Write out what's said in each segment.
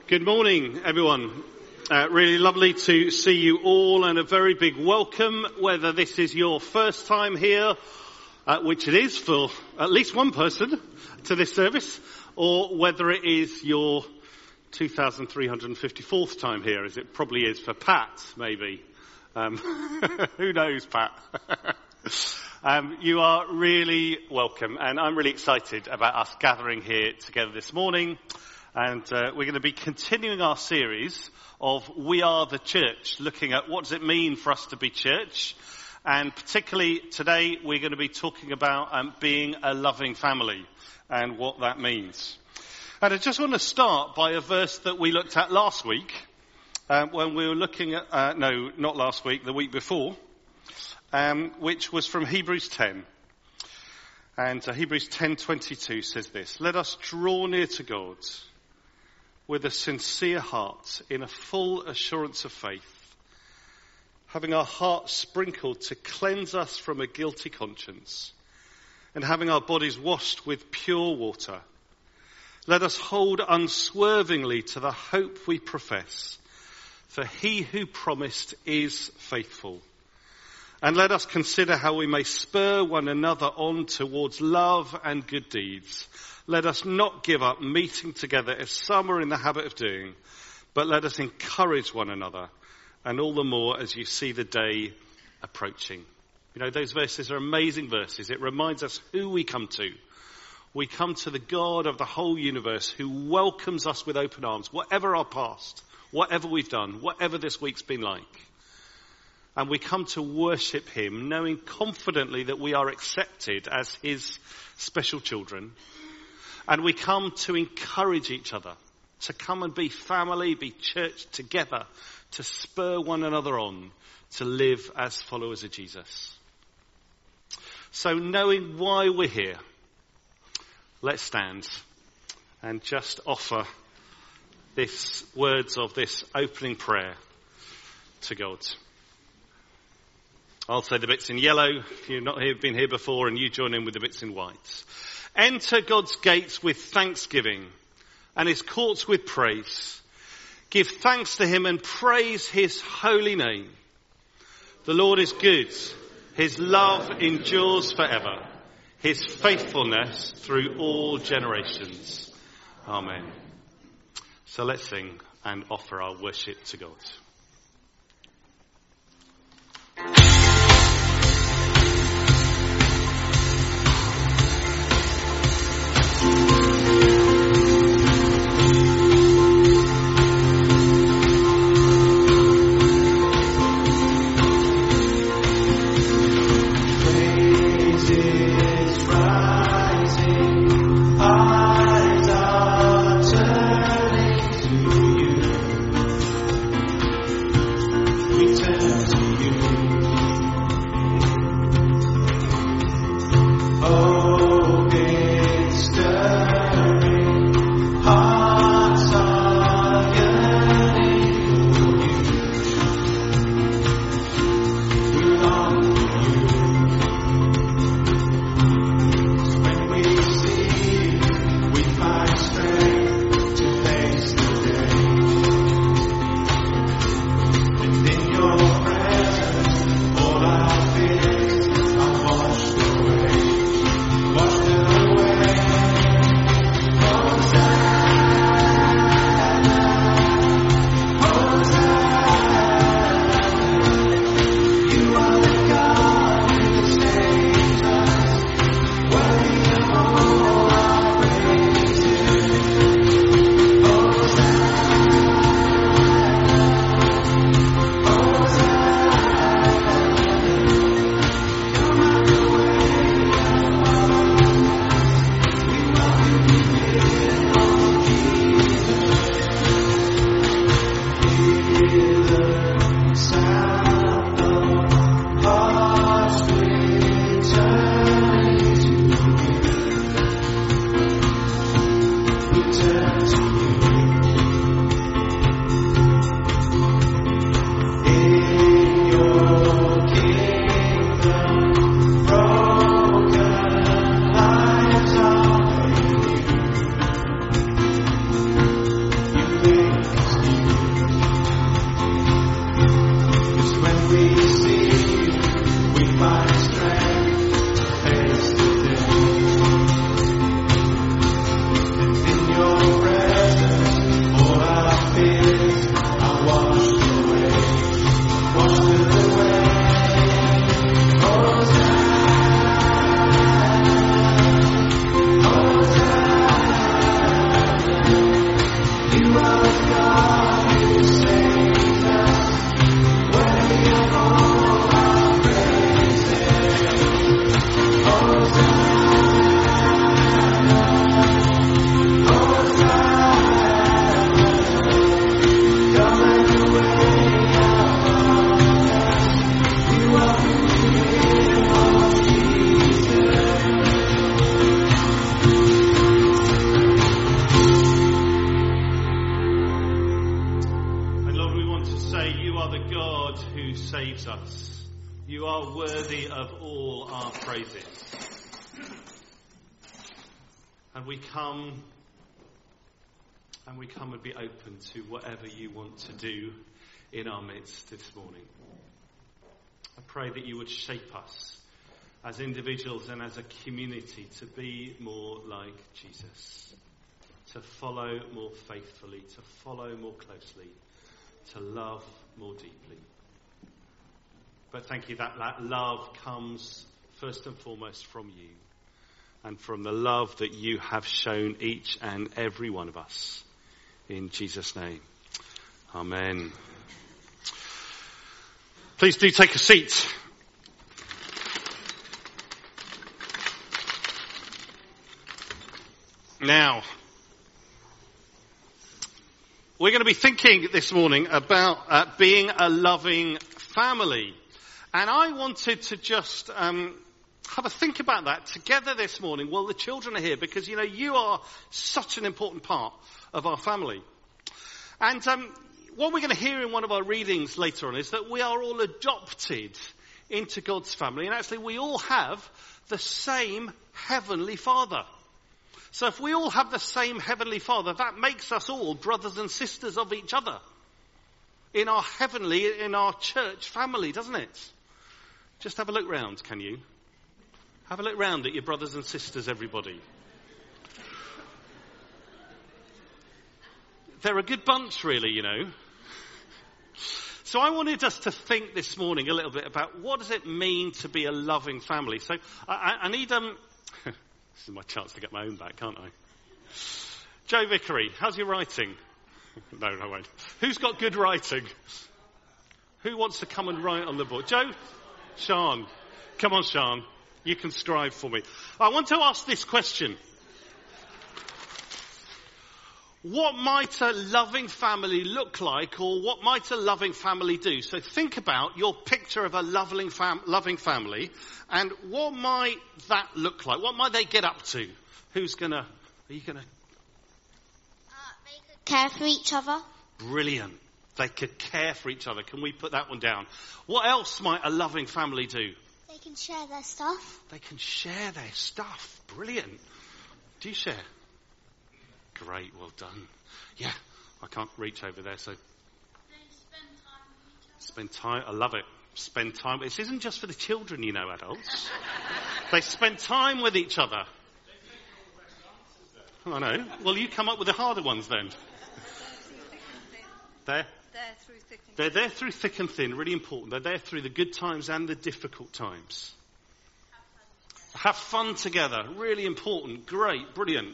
Good morning, everyone. Really lovely to see you all, and a very big welcome, whether this is your first time here, which it is for at least one person to this service, or whether it is your 2,354th time here, as it probably is for Pat, maybe. Who knows, Pat? You are really welcome, and I'm really excited about us gathering here together this morning. And we're going to be continuing our series of We Are the Church, looking at what does it mean for us to be church. And particularly today, we're going to be talking about being a loving family and what that means. And I just want to start by a verse that we looked at last week, when we were looking at, no, not last week, the week before, which was from Hebrews 10. And Hebrews 10:22 says this: "Let us draw near to God with a sincere heart, in a full assurance of faith, having our hearts sprinkled to cleanse us from a guilty conscience, and having our bodies washed with pure water. Let us hold unswervingly to the hope we profess, for he who promised is faithful. And let us consider how we may spur one another on towards love and good deeds. Let us not give up meeting together as some are in the habit of doing, but let us encourage one another, and all the more as you see the day approaching." You know, those verses are amazing verses. It reminds us who we come to. We come to the God of the whole universe, who welcomes us with open arms, whatever our past, whatever we've done, whatever this week's been like. And we come to worship him, knowing confidently that we are accepted as his special children. And we come to encourage each other, to come and be family, be church together, to spur one another on, to live as followers of Jesus. So knowing why we're here, let's stand and just offer this words of this opening prayer to God. I'll say the bits in yellow if you've not been here before, and you join in with the bits in white. "Enter God's gates with thanksgiving and his courts with praise. Give thanks to him and praise his holy name. The Lord is good. His love endures forever. His faithfulness through all generations." Amen. So let's sing and offer our worship to God. saves us. You are worthy of all our praises. And we come and be open to whatever you want to do in our midst this morning. I pray that you would shape us as individuals and as a community to be more like Jesus, to follow more faithfully, to follow more closely, to love more deeply. But thank you that love comes first and foremost from you and from the love that you have shown each and every one of us. In Jesus' name. Amen. Please do take a seat. Now, we're going to be thinking this morning about being a loving family. And I wanted to just have a think about that together this morning while the children are here, because, you know, you are such an important part of our family. And what we're going to hear in one of our readings later on is that we are all adopted into God's family. And actually, we all have the same Heavenly Father. So if we all have the same Heavenly Father, that makes us all brothers and sisters of each other in our church family, doesn't it? Just have a look round, can you? Have a look round at your brothers and sisters, everybody. They're a good bunch, really, you know. So I wanted us to think this morning a little bit about what does it mean to be a loving family. So I need... this is my chance to get my own back, can't I? Joe Vickery, how's your writing? No, I won't. Who's got good writing? Who wants to come and write on the board? Joe? Sean. Come on, Sean. You can scribe for me. I want to ask this question. What might a loving family look like, or what might a loving family do? So think about your picture of a loving family, and what might that look like? What might they get up to? Are you going to... They could care for each other. Brilliant. They could care for each other. Can we put that one down? What else might a loving family do? They can share their stuff. They can share their stuff. Brilliant. Do you share? Great, well done. Yeah, I can't reach over there, so... Spend time, I love it. Spend time. This isn't just for the children, you know, adults. They spend time with each other. I know. Well, you come up with the harder ones then. They're there through thick and thin, really important. They're there through the good times and the difficult times. Have fun together, really important. Great, brilliant.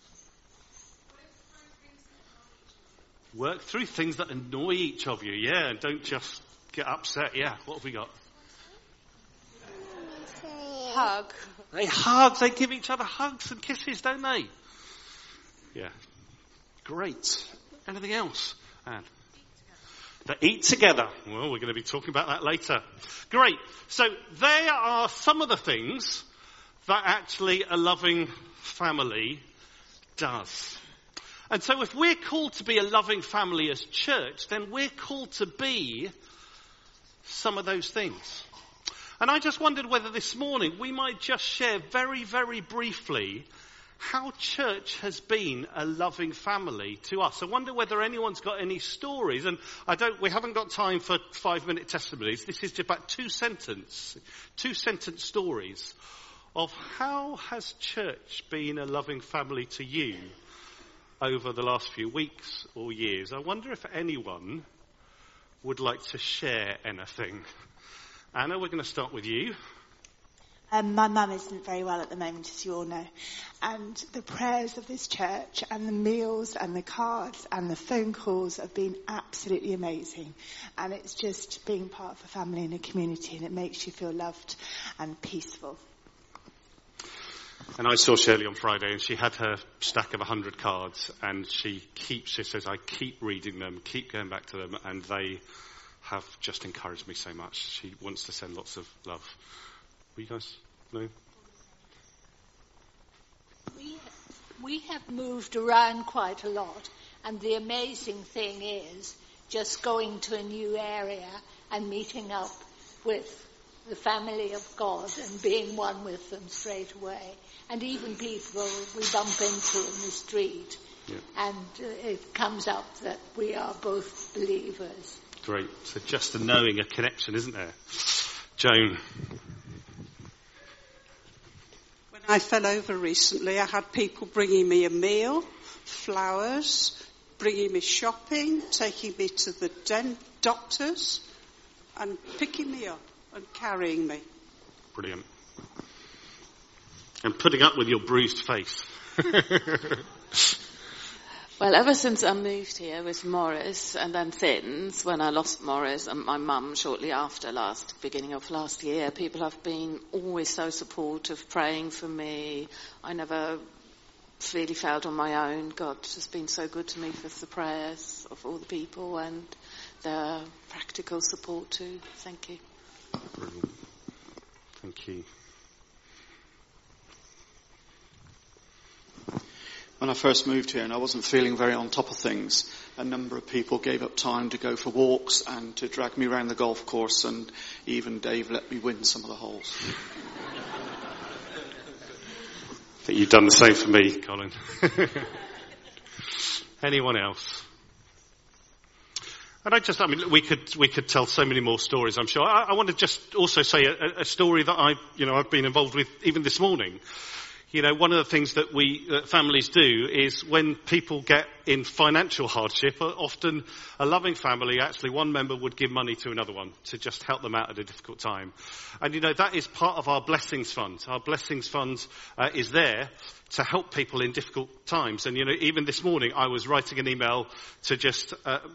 Work through things that annoy each of you, yeah, and don't just get upset. Yeah, what have we got? Hug. They hug, they give each other hugs and kisses, don't they? Yeah. Great. Anything else? Anne? They eat together. Well, we're going to be talking about that later. Great. So there are some of the things that actually a loving family does. And so if we're called to be a loving family as church, then we're called to be some of those things. And I just wondered whether this morning we might just share very, very briefly how church has been a loving family to us. I wonder whether anyone's got any stories. And we haven't got time for 5-minute testimonies. This is just about two sentence stories of how has church been a loving family to you over the last few weeks or years. I wonder if anyone would like to share anything. Anna, we're going to start with you. My mum isn't very well at the moment, as you all know. And the prayers of this church and the meals and the cards and the phone calls have been absolutely amazing. And it's just being part of a family and a community, and it makes you feel loved and peaceful. And I saw Shirley on Friday, and she had her stack of 100 cards, and she says, I keep reading them, keep going back to them, and they have just encouraged me so much. She wants to send lots of love. Will you guys know? We have moved around quite a lot, and the amazing thing is just going to a new area and meeting up with the family of God and being one with them straight away. And even people we bump into in the street. Yeah. And it comes up that we are both believers. Great. So just a knowing, a connection, isn't there? Joan. When I fell over recently, I had people bringing me a meal, flowers, bringing me shopping, taking me to the doctors, and picking me up and carrying me. Brilliant. And putting up with your bruised face. Well, ever since I moved here with Morris, and then since when I lost Morris and my mum shortly after beginning of last year, people have been always so supportive, praying for me. I never really felt on my own. God has been so good to me with the prayers of all the people and the practical support too. Thank you. Brilliant. Thank you. When I first moved here and I wasn't feeling very on top of things, a number of people gave up time to go for walks and to drag me around the golf course, and even Dave let me win some of the holes. I think you've done the same for me, Colin. Anyone else? And we could tell so many more stories, I'm sure. I want to just also say a story that I've been involved with even this morning. You know, one of the things that families do is when people get in financial hardship, often a loving family, actually one member would give money to another one to just help them out at a difficult time. And that is part of our Blessings Fund. Our Blessings Fund is there to help people in difficult times. And even this morning I was writing an email to just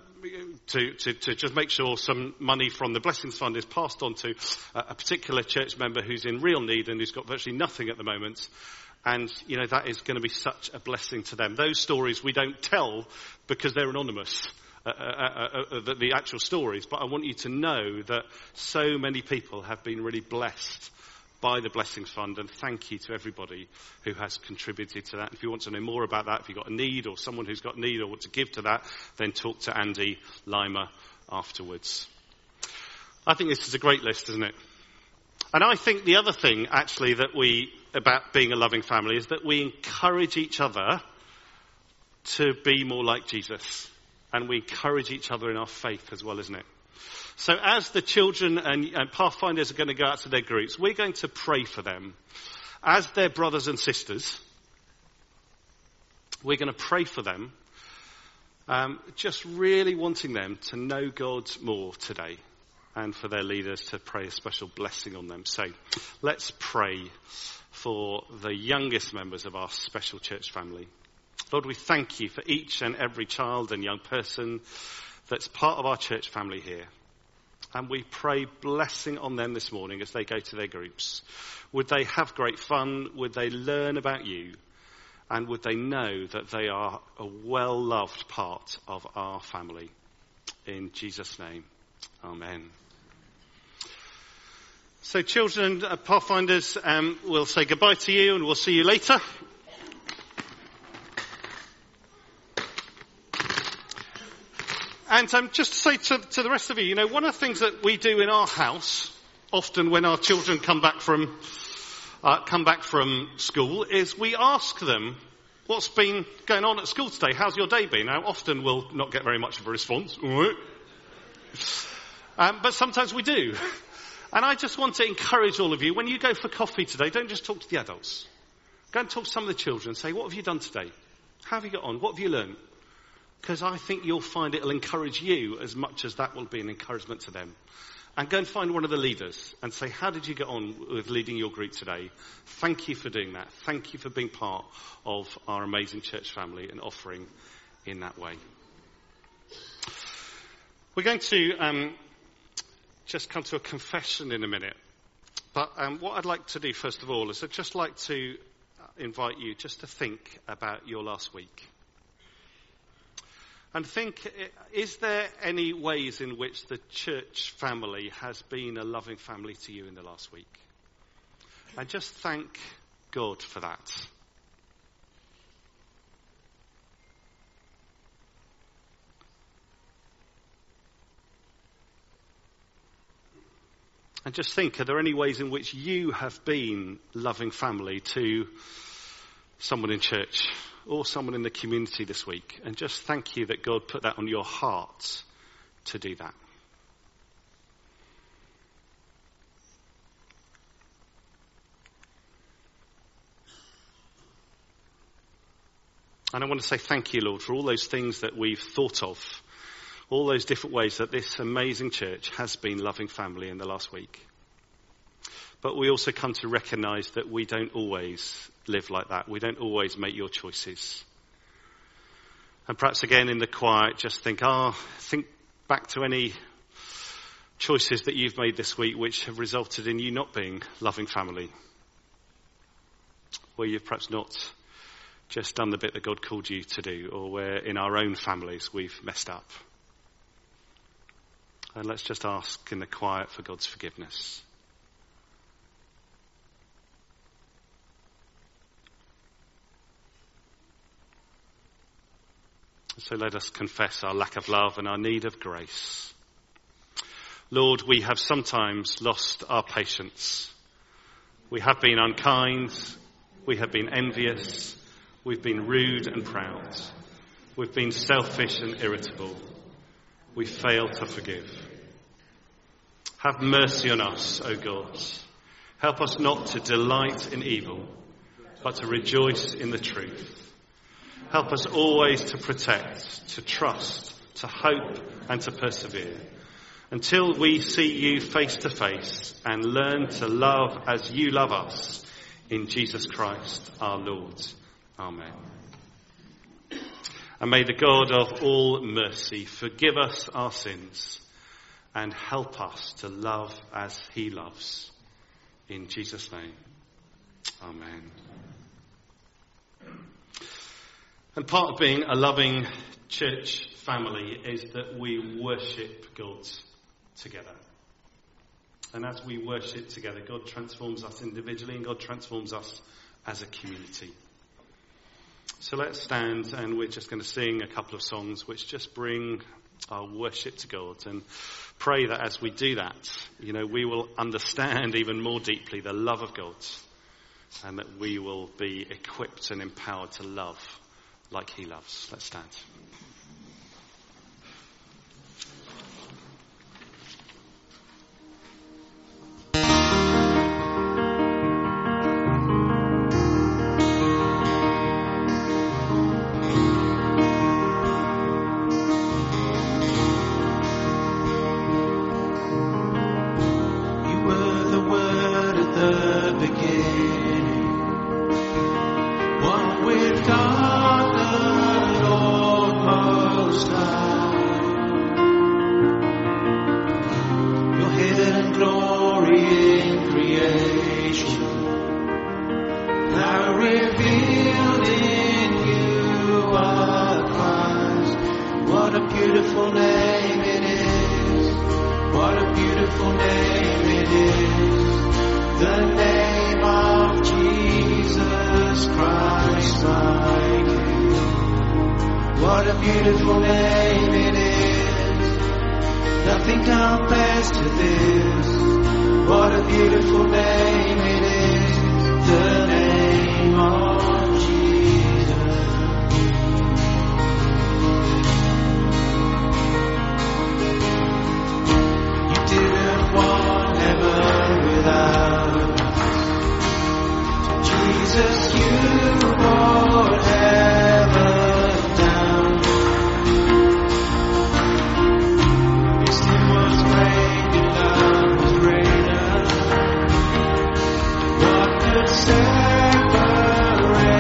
make sure some money from the Blessings Fund is passed on to a particular church member who's in real need and who's got virtually nothing at the moment. And, that is going to be such a blessing to them. Those stories we don't tell because they're anonymous, the actual stories. But I want you to know that so many people have been really blessed by the Blessings Fund, and thank you to everybody who has contributed to that. If you want to know more about that, if you've got a need or someone who's got a need or want to give to that, then talk to Andy Lima afterwards. I think this is a great list, isn't it? And I think the other thing, actually, about being a loving family is that we encourage each other to be more like Jesus. And we encourage each other in our faith as well, isn't it? So as the children and Pathfinders are going to go out to their groups, we're going to pray for them. As their brothers and sisters, we're going to pray for them, just really wanting them to know God more today, and for their leaders to pray a special blessing on them. So let's pray for the youngest members of our special church family. Lord, we thank you for each and every child and young person that's part of our church family here. And we pray blessing on them this morning as they go to their groups. Would they have great fun? Would they learn about you? And would they know that they are a well-loved part of our family? In Jesus' name, amen. So children, Pathfinders, we'll say goodbye to you and we'll see you later. And just to say to the rest of you, one of the things that we do in our house, often when our children come back from school, is we ask them, what's been going on at school today? How's your day been? Now, often we'll not get very much of a response. But sometimes we do. And I just want to encourage all of you, when you go for coffee today, don't just talk to the adults. Go and talk to some of the children and say, what have you done today? How have you got on? What have you learned? Because I think you'll find it'll encourage you as much as that will be an encouragement to them. And go and find one of the leaders and say, how did you get on with leading your group today? Thank you for doing that. Thank you for being part of our amazing church family and offering in that way. We're going to just come to a confession in a minute. But what I'd like to do, first of all, is I'd just like to invite you just to think about your last week. And think, is there any ways in which the church family has been a loving family to you in the last week? And just thank God for that. And just think, are there any ways in which you have been loving family to someone in church or someone in the community this week? And just thank you that God put that on your heart to do that. And I want to say thank you, Lord, for all those things that we've thought of, all those different ways that this amazing church has been loving family in the last week. But we also come to recognise that we don't always live like that. We don't always make your choices. And perhaps again in the quiet, just think back to any choices that you've made this week which have resulted in you not being loving family. Where you've perhaps not just done the bit that God called you to do, or where in our own families we've messed up. And let's just ask in the quiet for God's forgiveness. So let us confess our lack of love and our need of grace. Lord, we have sometimes lost our patience. We have been unkind. We have been envious. We've been rude and proud. We've been selfish and irritable. We fail to forgive. Have mercy on us, O God. Help us not to delight in evil, but to rejoice in the truth. Help us always to protect, to trust, to hope, and to persevere, until we see you face to face and learn to love as you love us, in Jesus Christ our Lord. Amen. And may the God of all mercy forgive us our sins and help us to love as he loves. In Jesus' name. Amen. And part of being a loving church family is that we worship God together. And as we worship together, God transforms us individually and God transforms us as a community. So let's stand and we're just going to sing a couple of songs which just bring our worship to God, and pray that as we do that, we will understand even more deeply the love of God, and that we will be equipped and empowered to love like he loves. Let's stand. Separate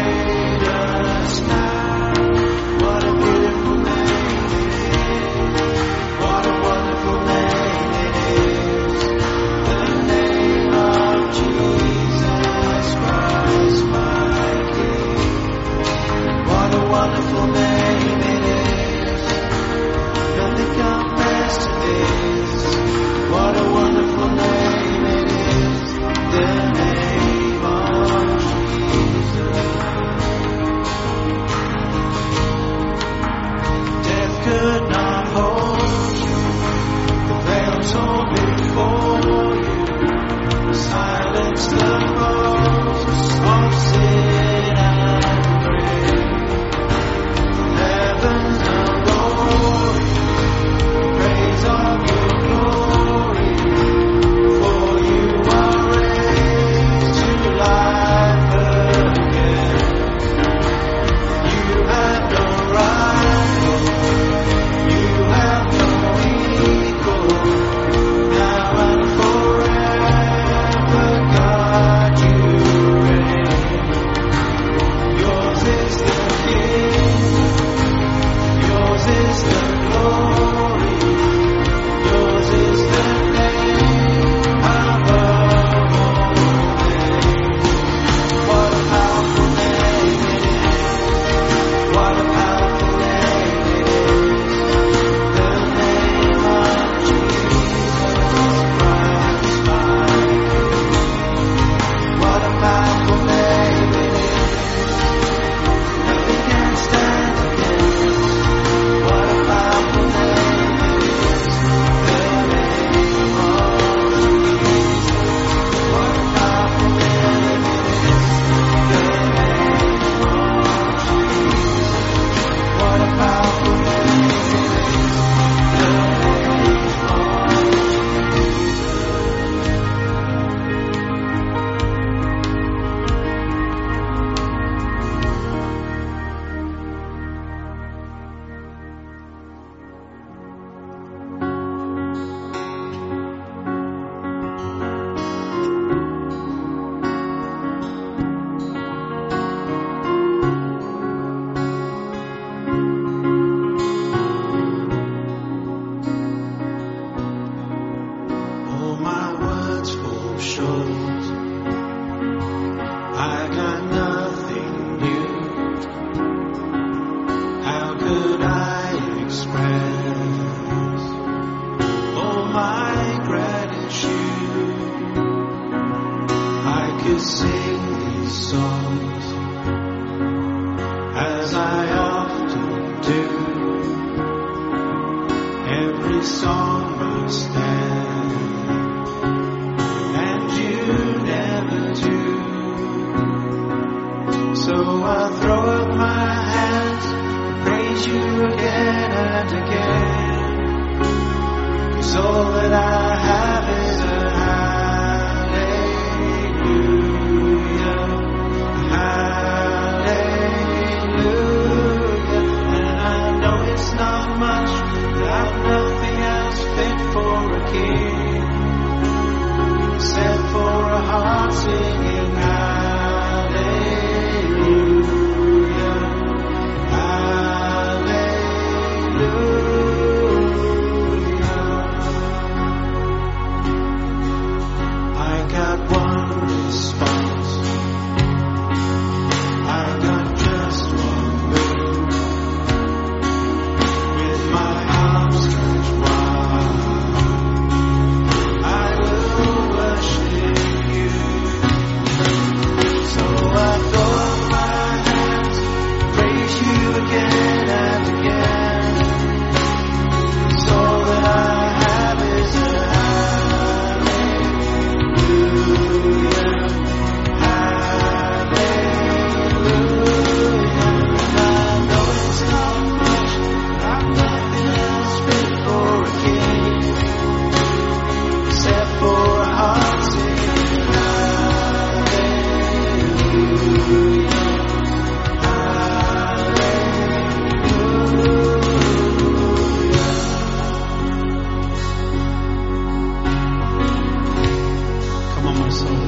could I express all my gratitude? I could sing these songs as I often do. Every song must end, and you never do. So I throw up my hands and praise you again and again. 'Cause all that I have is a hallelujah, hallelujah. And I know it's not much, but I've nothing else fit for a king, except for a heart singing hallelujah, hallelujah. I got one response, I got just one move. With my arms stretched wide, I will worship you. So I throw up my hands, praise you again and again. 'Cause all that I have is a hallelujah, hallelujah. And I know it's not much, but I've nothing else fit for a king, except for a heart singing hallelujah, Come on, my soul.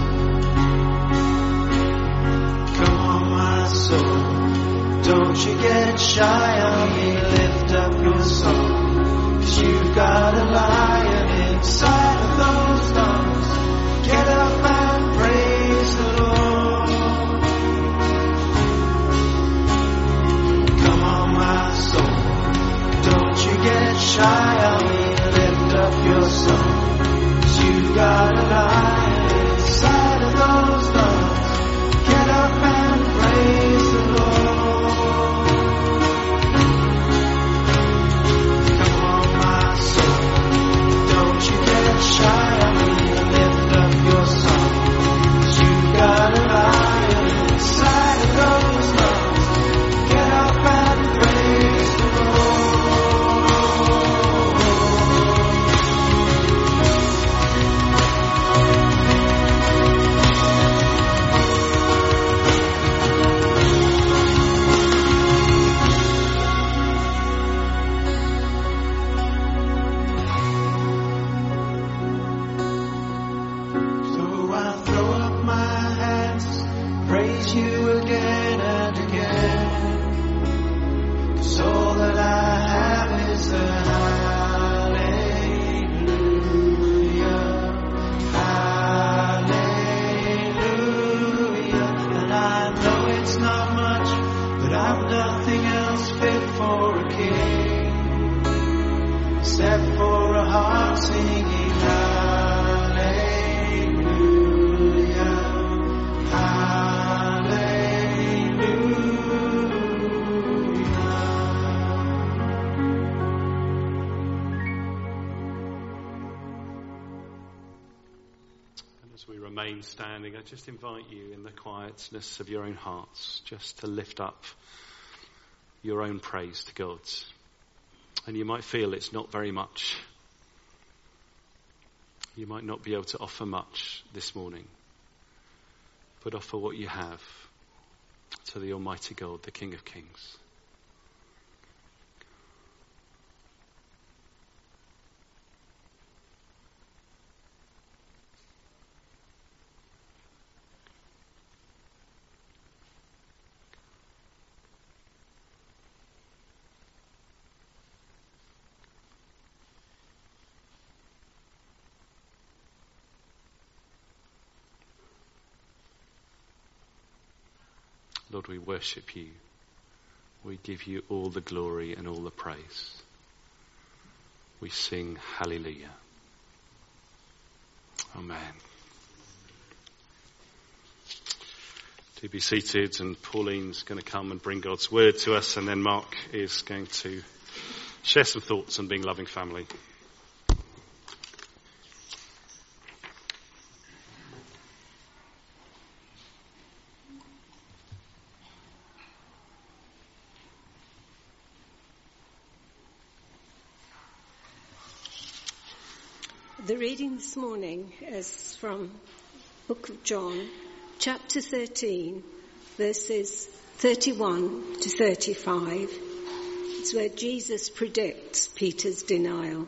Come on, my soul. Don't you get shy on me. Lift up your song. 'Cause you've got a lion inside of those lungs. Get up and praise the Lord. Come on, my soul. Don't you get shy on me. Lift up your song. 'Cause you've got a lion inside of those lungs. Get up and praise the Lord. Come on, my soul. Don't you get shy on me. Lift up your song. 'Cause you've got a lion inside of those lungs. Get up and praise the Lord. So I throw up my hands, praise you again and again. 'Cause all that I have is a hallelujah, hallelujah. And I know it's not much, but I've nothing else fit for a king, except for a heart singing hallelujah, And as we remain standing, I just invite you in the quietness of your own hearts just to lift up your own praise to God. And you might feel it's not very much. You might not be able to offer much this morning, but offer what you have to the Almighty God, the King of Kings. Lord, we worship you. We give you all the glory and all the praise. We sing hallelujah. Amen. Do be seated, and Pauline's going to come and bring God's word to us, and then Mark is going to share some thoughts on being a loving family. The reading this morning is from the book of John, chapter 13, verses 31 to 35. It's where Jesus predicts Peter's denial.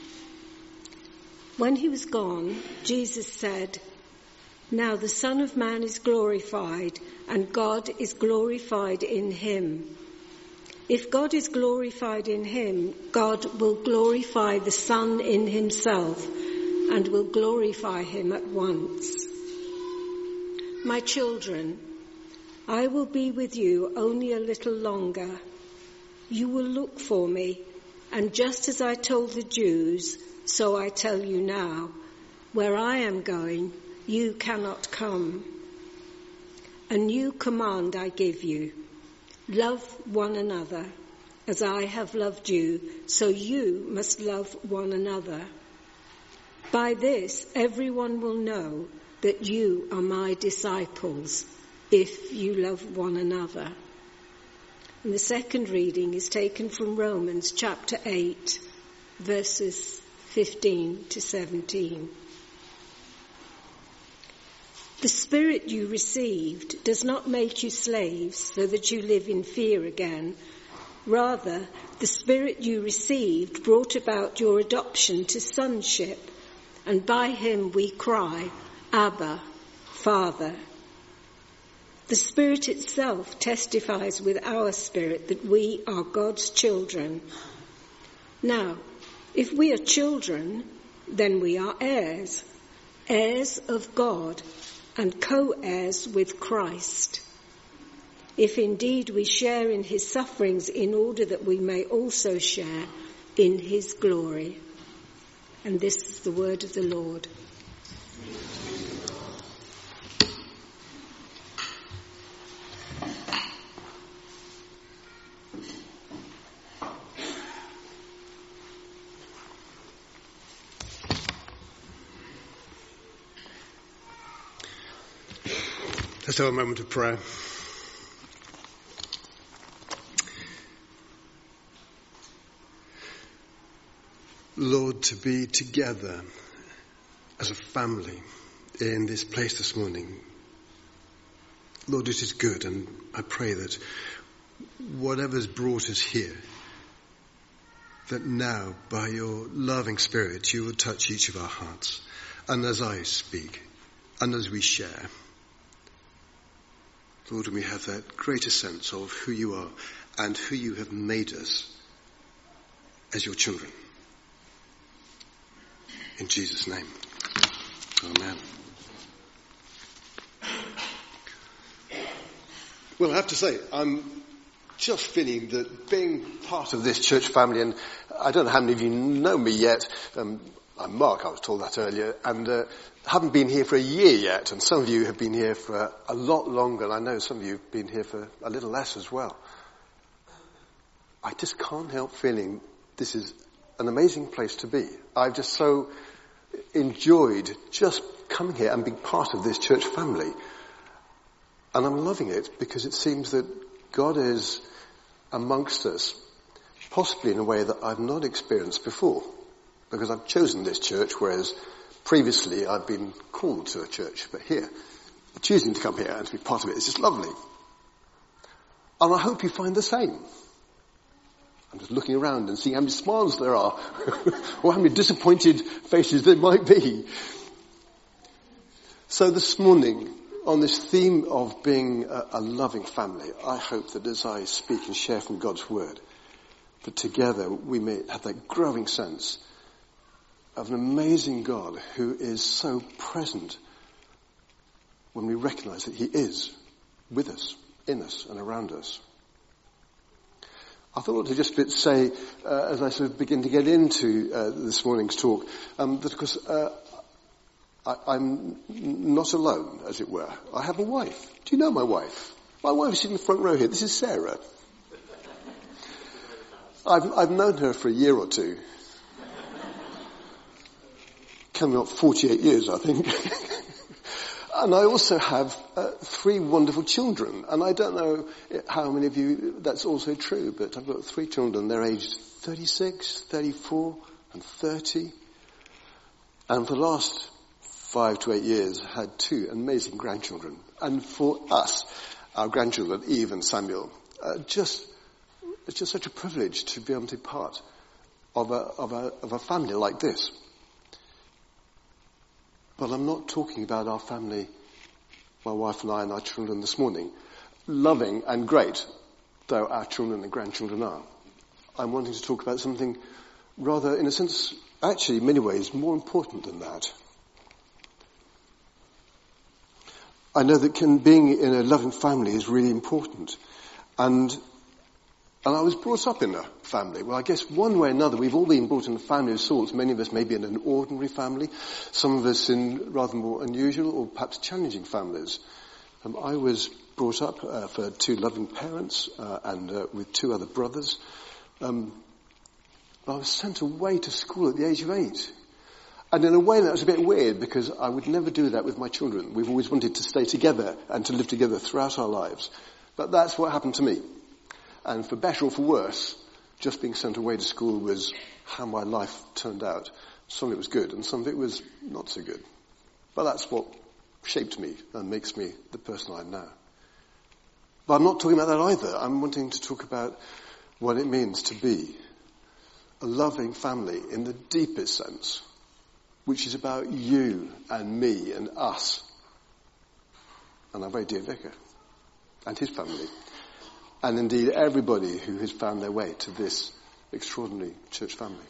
When he was gone, Jesus said, "Now the Son of Man is glorified, and God is glorified in him. If God is glorified in him, God will glorify the Son in himself and will glorify him at once. My children, I will be with you only a little longer. You will look for me, and just as I told the Jews, so I tell you now, where I am going, you cannot come. A new command I give you. Love one another. As I have loved you, so you must love one another. By this, everyone will know that you are my disciples, if you love one another." And the second reading is taken from Romans chapter 8, verses 15 to 17. The Spirit you received does not make you slaves so that you live in fear again. Rather, the Spirit you received brought about your adoption to sonship, and by him we cry, "Abba, Father." The Spirit itself testifies with our spirit that we are God's children. Now, if we are children, then we are heirs, heirs of God, and co-heirs with Christ. If indeed we share in his sufferings, in order that we may also share in his glory. And this is the word of the Lord. Let's have a moment of prayer. Lord, to be together as a family in this place this morning, Lord, it is good, and I pray that whatever's brought us here, that now, by your loving Spirit, you will touch each of our hearts. And as I speak, and as we share, Lord, we have that greater sense of who you are and who you have made us as your children. In Jesus' name. Amen. Well, I have to say, I'm just feeling that being part of this church family, and I don't know how many of you know me yet, I'm Mark, I was told that earlier, and haven't been here for a year yet, and some of you have been here for a lot longer, and I know some of you have been here for a little less as well. I just can't help feeling this is an amazing place to be. I've just so enjoyed just coming here and being part of this church family. And I'm loving it because it seems that God is amongst us, possibly in a way that I've not experienced before. Because I've chosen this church, whereas previously I'd been called to a church. But here, choosing to come here and to be part of it is just lovely. And I hope you find the same. I'm just looking around and seeing how many smiles there are, or how many disappointed faces there might be. So this morning, on this theme of being a loving family, I hope that as I speak and share from God's word, that together we may have that growing sense of an amazing God who is so present when we recognize that he is with us, in us, and around us. I thought to just say, as I sort of begin to get into this morning's talk, that of course I'm not alone, as it were. I have a wife. Do you know my wife? My wife is in the front row here. This is Sarah. I've known her for a year or two. Coming up 48 years, I think. And I also have 3 wonderful children. And I don't know how many of you that's also true, but I've got 3 children. They're aged 36, 34, and 30. And for the last 5 to 8 years, had 2 amazing grandchildren. And for us, our grandchildren, Eve and Samuel, it's just such a privilege to be able to be part of a family like this. But I'm not talking about our family, my wife and I and our children this morning, loving and great though our children and grandchildren are. I'm wanting to talk about something rather, in a sense, actually in many ways more important than that. I know that being in a loving family is really important. And I was brought up in a family. Well, I guess one way or another, we've all been brought in a family of sorts. Many of us maybe in an ordinary family. Some of us in rather more unusual or perhaps challenging families. I was brought up for 2 loving parents and with 2 other brothers. I was sent away to school at the age of 8. And in a way that was a bit weird because I would never do that with my children. We've always wanted to stay together and to live together throughout our lives. But that's what happened to me. And for better or for worse, just being sent away to school was how my life turned out. Some of it was good and some of it was not so good. But that's what shaped me and makes me the person I am now. But I'm not talking about that either. I'm wanting to talk about what it means to be a loving family in the deepest sense, which is about you and me and us and our very dear vicar and his family. And indeed everybody who has found their way to this extraordinary church family.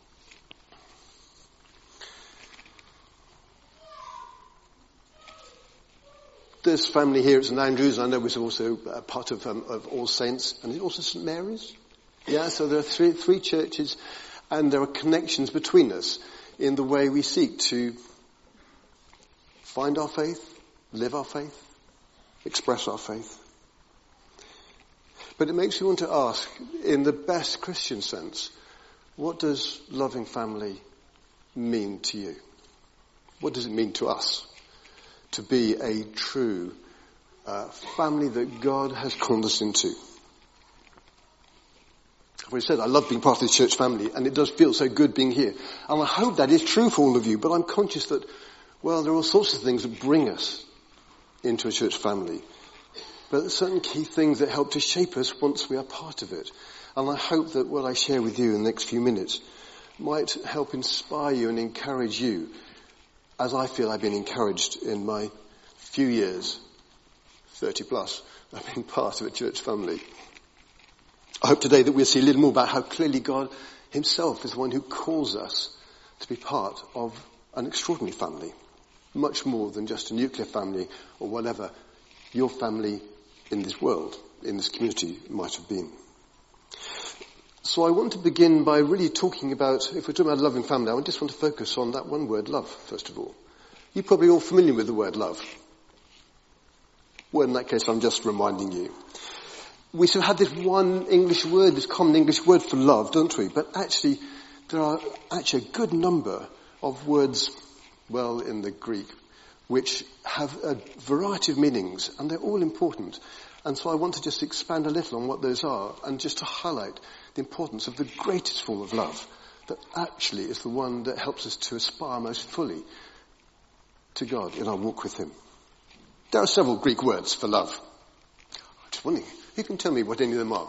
This family here at St Andrews, I know, is also part of All Saints, and also St Mary's. Yeah, so there are three churches, and there are connections between us in the way we seek to find our faith, live our faith, express our faith. But it makes me want to ask, in the best Christian sense, what does loving family mean to you? What does it mean to us to be a true family that God has called us into? I've already said I love being part of this church family, and it does feel so good being here. And I hope that is true for all of you, but I'm conscious that, well, there are all sorts of things that bring us into a church family. But there are certain key things that help to shape us once we are part of it. And I hope that what I share with you in the next few minutes might help inspire you and encourage you, as I feel I've been encouraged in my few years, 30 plus, of being part of a church family. I hope today that we'll see a little more about how clearly God himself is the one who calls us to be part of an extraordinary family. Much more than just a nuclear family or whatever your family in this world, in this community, might have been. So I want to begin by really talking about, if we're talking about a loving family, I just want to focus on that one word, love, first of all. You're probably all familiar with the word love. Well, in that case, I'm just reminding you. We sort of have this one English word, this common English word for love, don't we? But actually, there are actually a good number of words, well, in the Greek, which have a variety of meanings, and they're all important. And so I want to just expand a little on what those are, and just to highlight the importance of the greatest form of love, that actually is the one that helps us to aspire most fully to God in our walk with him. There are several Greek words for love. I'm just wondering, who can tell me what any of them are?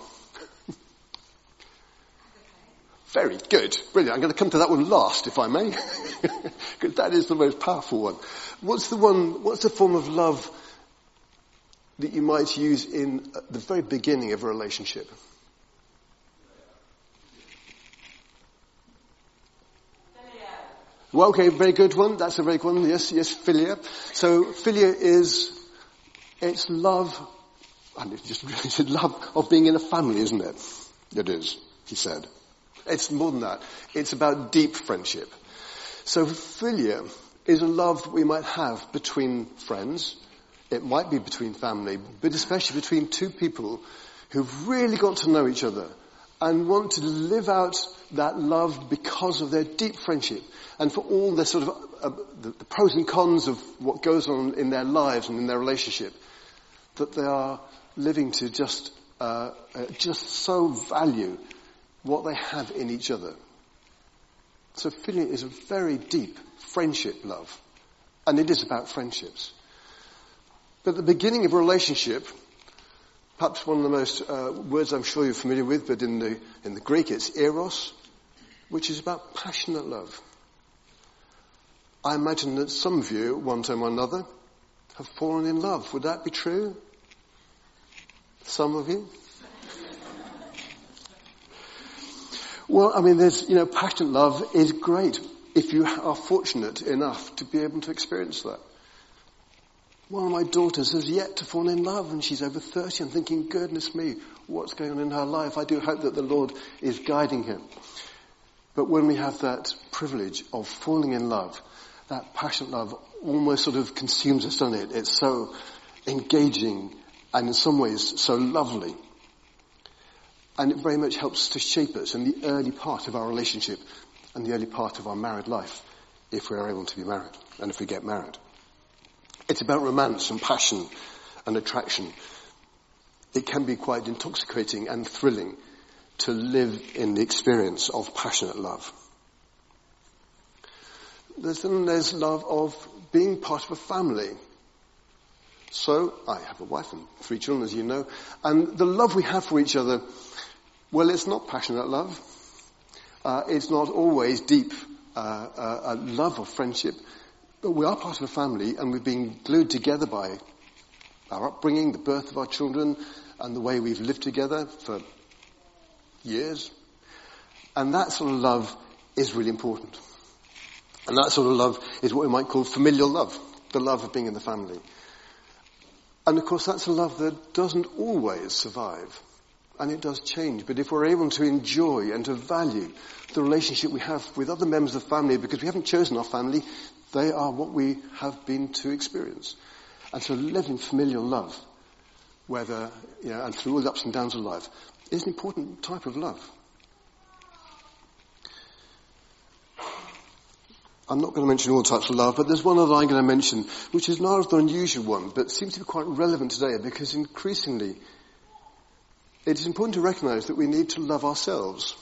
Very good. Brilliant. I'm going to come to that one last, if I may. Because that is the most powerful one. What's the form of love that you might use in the very beginning of a relationship? Well, okay, very good one. That's a very good one. Yes, philia. So philia it's love, and it's just really love of being in a family, isn't it? It is, he said. It's more than that. It's about deep friendship. So philia is a love that we might have between friends. It might be between family, but especially between two people who've really got to know each other and want to live out that love because of their deep friendship and for all the sort of the pros and cons of what goes on in their lives and in their relationship, that they are living to just so value what they have in each other. So philia is a very deep friendship love, and it is about friendships. But at the beginning of a relationship, perhaps one of the most words I'm sure you're familiar with, but in the Greek it's eros, which is about passionate love. I imagine that some of you, at one time or another, have fallen in love. Would that be true? Some of you? Well, I mean, passionate love is great if you are fortunate enough to be able to experience that. One of my daughters has yet to fall in love, and she's over 30. I'm thinking, goodness me, what's going on in her life? I do hope that the Lord is guiding her. But when we have that privilege of falling in love, that passionate love almost sort of consumes us, doesn't it? It's so engaging and in some ways so lovely. And it very much helps to shape us in the early part of our relationship and the early part of our married life, if we are able to be married and if we get married. It's about romance and passion and attraction. It can be quite intoxicating and thrilling to live in the experience of passionate love. There's love of being part of a family. So, I have a wife and 3 children, as you know, and the love we have for each other, well, it's not passionate love. It's not always deep a love of friendship, but we are part of a family, and we've been glued together by our upbringing, the birth of our children, and the way we've lived together for years. And that sort of love is really important. And that sort of love is what we might call familial love, the love of being in the family. And of course that's a love that doesn't always survive, and it does change. But if we're able to enjoy and to value the relationship we have with other members of the family, because we haven't chosen our family, they are what we have been to experience. And so living familial love, whether, and through all the ups and downs of life, is an important type of love. I'm not going to mention all types of love, but there's one other I'm going to mention, which is not an unusual one, but seems to be quite relevant today, because increasingly it is important to recognise that we need to love ourselves.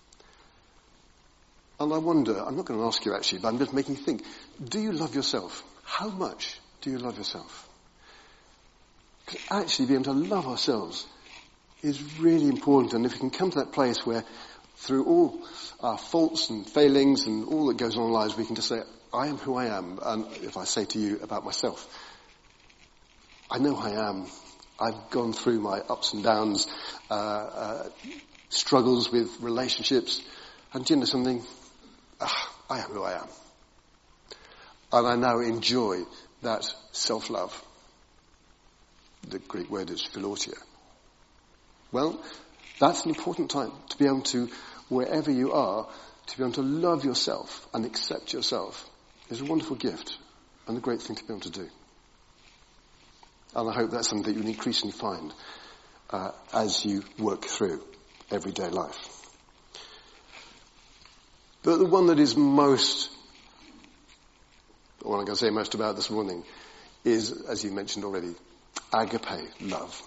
And I wonder, I'm not going to ask you actually, but I'm just making you think, do you love yourself? How much do you love yourself? Because actually being able to love ourselves is really important, and if we can come to that place where through all our faults and failings and all that goes on in our lives, we can just say, I am who I am. And if I say to you about myself, I know who I am. I've gone through my ups and downs, struggles with relationships, and do you know something? I am who I am. And I now enjoy that self-love. The Greek word is philautia. Well, that's an important time to be able to, wherever you are, to be able to love yourself and accept yourself is a wonderful gift and a great thing to be able to do. And I hope that's something that you'll increasingly find as you work through everyday life. But the one that is most, what I'm going to say most about this morning, is, as you mentioned already, agape love.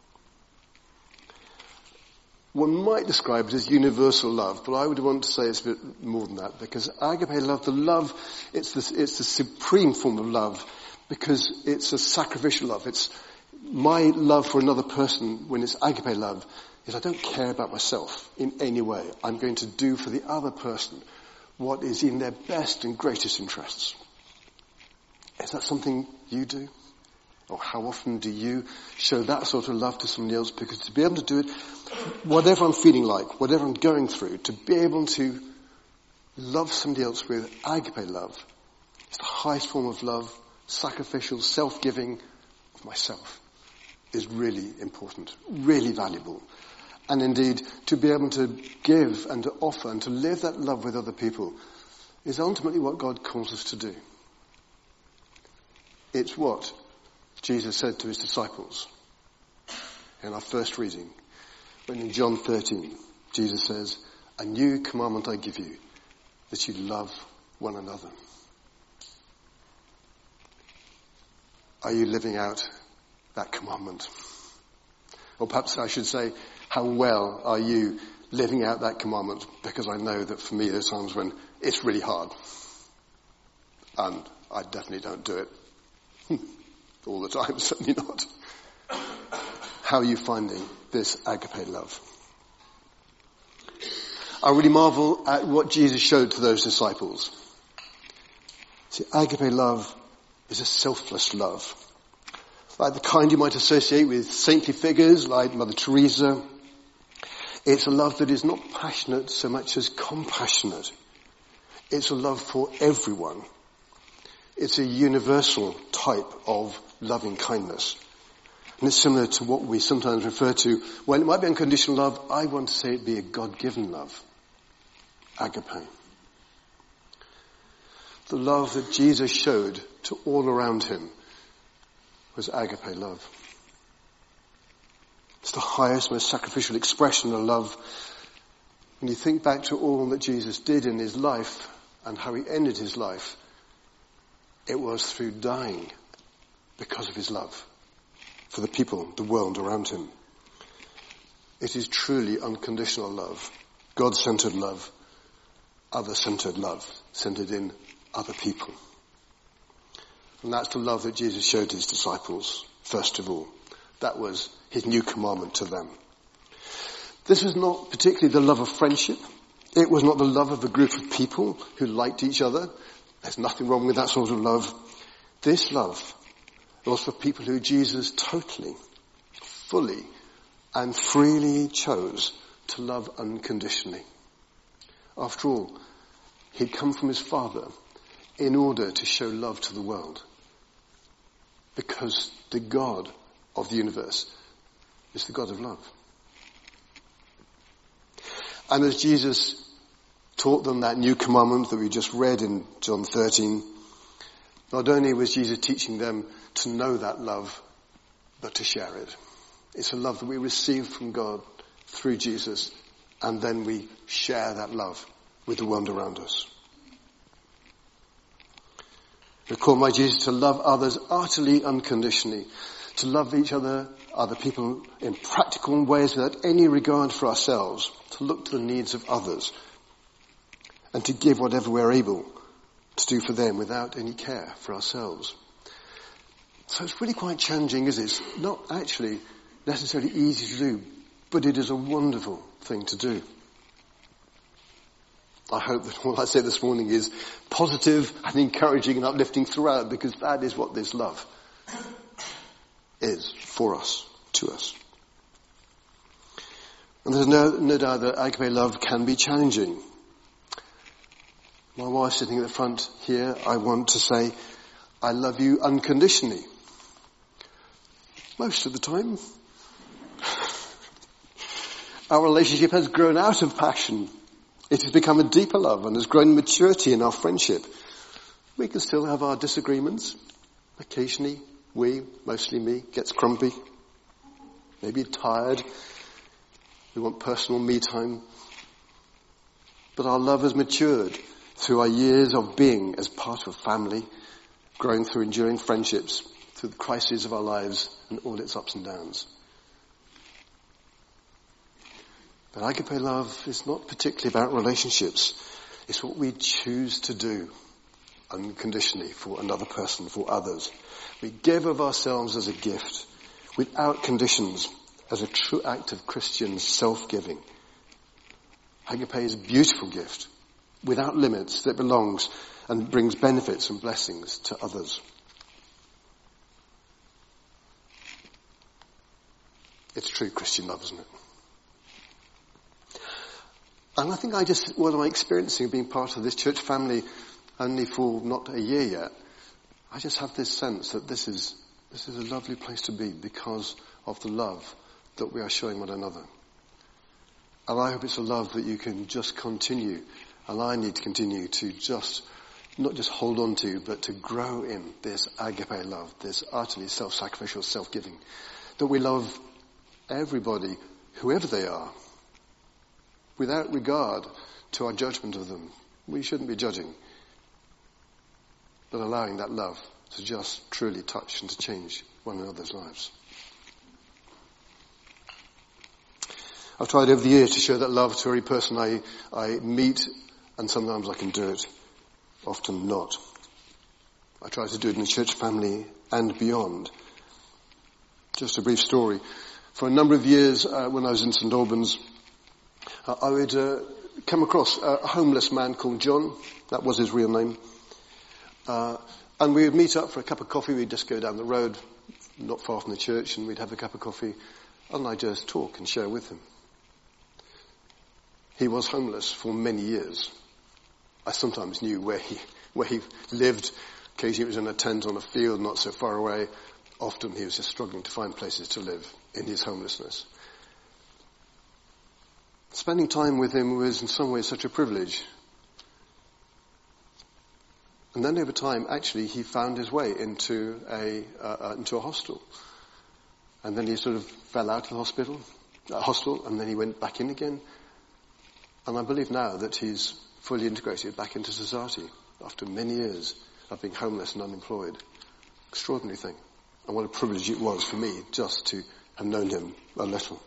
One might describe it as universal love, but I would want to say it's a bit more than that, because agape love, the love, it's the supreme form of love, because it's a sacrificial love. It's my love for another person. When it's agape love, is I don't care about myself in any way. I'm going to do for the other person what is in their best and greatest interests. Is that something you do? Or how often do you show that sort of love to somebody else? Because to be able to do it, whatever I'm feeling like, whatever I'm going through, to be able to love somebody else with agape love, is the highest form of love, sacrificial, self-giving of myself, is really important, really valuable. and indeed to be able to give and to offer and to live that love with other people is ultimately what God calls us to do. It's what Jesus said to his disciples in our first reading, when in John 13, Jesus says, "A new commandment I give you, that you love one another." Are you living out that commandment? Or perhaps I should say, how well are you living out that commandment? Because I know that for me there's times when it's really hard. And I definitely don't do it all the time, certainly not. How are you finding this agape love? I really marvel at what Jesus showed to those disciples. See, agape love is a selfless love. Like the kind you might associate with saintly figures like Mother Teresa. It's a love that is not passionate so much as compassionate. It's a love for everyone. It's a universal type of loving kindness. And it's similar to what we sometimes refer to, well, it might be unconditional love. I want to say it be a God-given love. Agape. The love that Jesus showed to all around him was agape love. It's the highest, most sacrificial expression of love. When you think back to all that Jesus did in his life and how he ended his life, it was through dying because of his love for the people, the world around him. It is truly unconditional love, God-centered love, other-centered love, centered in other people. And that's the love that Jesus showed his disciples, first of all. That was his new commandment to them. This was not particularly the love of friendship. It was not the love of a group of people who liked each other. There's nothing wrong with that sort of love. This love was for people who Jesus totally, fully, and freely chose to love unconditionally. After all, he'd come from his Father in order to show love to the world. Because the God of the universe is the God of love. And as Jesus taught them that new commandment that we just read in John 13, not only was Jesus teaching them to know that love, but to share it. It's a love that we receive from God through Jesus, and then we share that love with the world around us. We're called by Jesus to love others utterly unconditionally, to love each other, other people in practical ways without any regard for ourselves, to look to the needs of others, and to give whatever we're able to do for them without any care for ourselves. So it's really quite challenging, isn't it? It's not actually necessarily easy to do, but it is a wonderful thing to do. I hope that what I say this morning is positive and encouraging and uplifting throughout, because that is what this love is for us, to us. And there's no doubt that agape love can be challenging. My wife sitting at the front here, I want to say, I love you unconditionally. Most of the time. Our relationship has grown out of passion. It has become a deeper love and has grown maturity in our friendship. We can still have our disagreements. Occasionally, mostly me, gets grumpy. Maybe tired. We want personal me time. But our love has matured through our years of being as part of a family, growing through enduring friendships, through the crises of our lives and all its ups and downs. But agape love is not particularly about relationships. It's what we choose to do unconditionally for another person, for others. We give of ourselves as a gift, without conditions, as a true act of Christian self-giving. Agape is a beautiful gift, without limits, that belongs and brings benefits and blessings to others. It's true Christian love, isn't it? And I think what I'm experiencing being part of this church family only for not a year yet, I just have this sense that this is a lovely place to be because of the love that we are showing one another. And I hope it's a love that you can just continue, and I need to continue to just, not just hold on to, but to grow in this agape love, this utterly self-sacrificial, self-giving. That we love everybody, whoever they are, without regard to our judgment of them. We shouldn't be judging, but allowing that love to just truly touch and to change one another's lives. I've tried over the years to show that love to every person I meet, and sometimes I can do it, often not. I try to do it in the church family and beyond. Just a brief story. For a number of years, when I was in St Albans, I would come across a homeless man called John. That was his real name. And we would meet up for a cup of coffee. We'd just go down the road, not far from the church, and we'd have a cup of coffee, and I'd just talk and share with him. He was homeless for many years. I sometimes knew where he lived. Occasionally it was in a tent on a field not so far away. Often he was just struggling to find places to live in his homelessness. Spending time with him was in some ways such a privilege. And then over time, actually, he found his way into a hostel. And then he sort of fell out of the hostel, and then he went back in again. And I believe now that he's fully integrated back into society after many years of being homeless and unemployed. Extraordinary thing. And what a privilege it was for me just to have known him a little.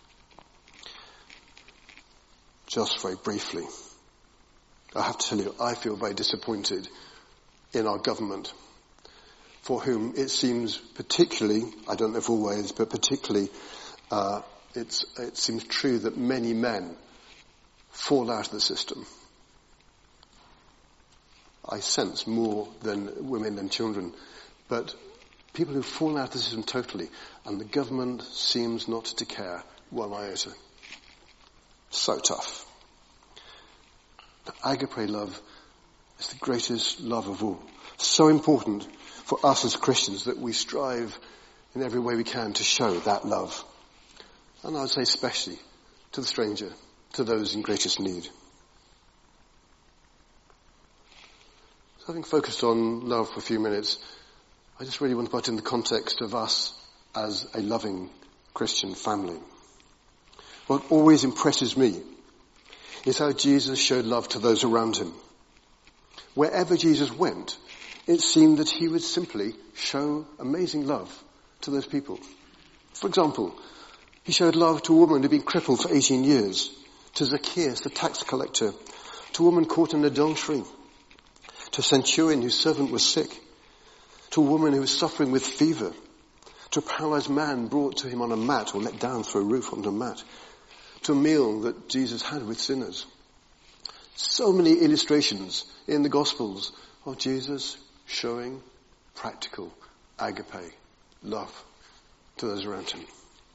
Just very briefly, I have to tell you, I feel very disappointed in our government, for whom it seems particularly, I don't know if always, but particularly, it seems true that many men fall out of the system. I sense more than women and children, but people who fall out of the system totally, and the government seems not to care one iota. So tough. The agape love is the greatest love of all. So important for us as Christians that we strive in every way we can to show that love. And I would say especially to the stranger, to those in greatest need. So having focused on love for a few minutes, I just really want to put it in the context of us as a loving Christian family. What always impresses me is how Jesus showed love to those around him. Wherever Jesus went, it seemed that he would simply show amazing love to those people. For example, he showed love to a woman who had been crippled for 18 years, to Zacchaeus, the tax collector, to a woman caught in adultery, to a centurion whose servant was sick, to a woman who was suffering with fever, to a paralyzed man brought to him on a mat or let down through a roof onto a mat, to a meal that Jesus had with sinners. So many illustrations in the Gospels of Jesus showing practical agape love to those around him.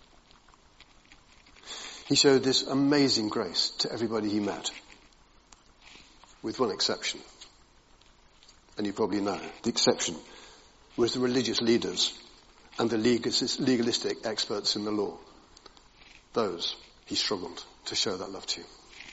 He showed this amazing grace to everybody he met, with one exception. And you probably know, the exception was the religious leaders and the legalistic experts in the law. Those he struggled to show that love to.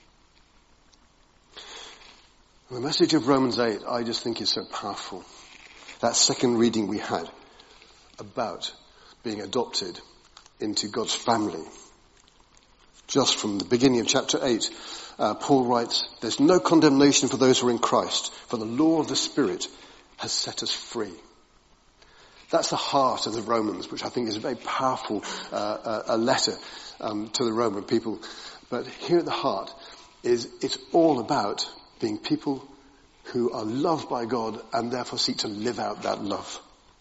The message of Romans 8, I just think is so powerful. That second reading we had about being adopted into God's family. Just from the beginning of chapter 8, Paul writes, "There's no condemnation for those who are in Christ, for the law of the Spirit has set us free." That's the heart of the Romans, which I think is a very powerful a letter to the Roman people. But here at the heart it's all about being people who are loved by God and therefore seek to live out that love.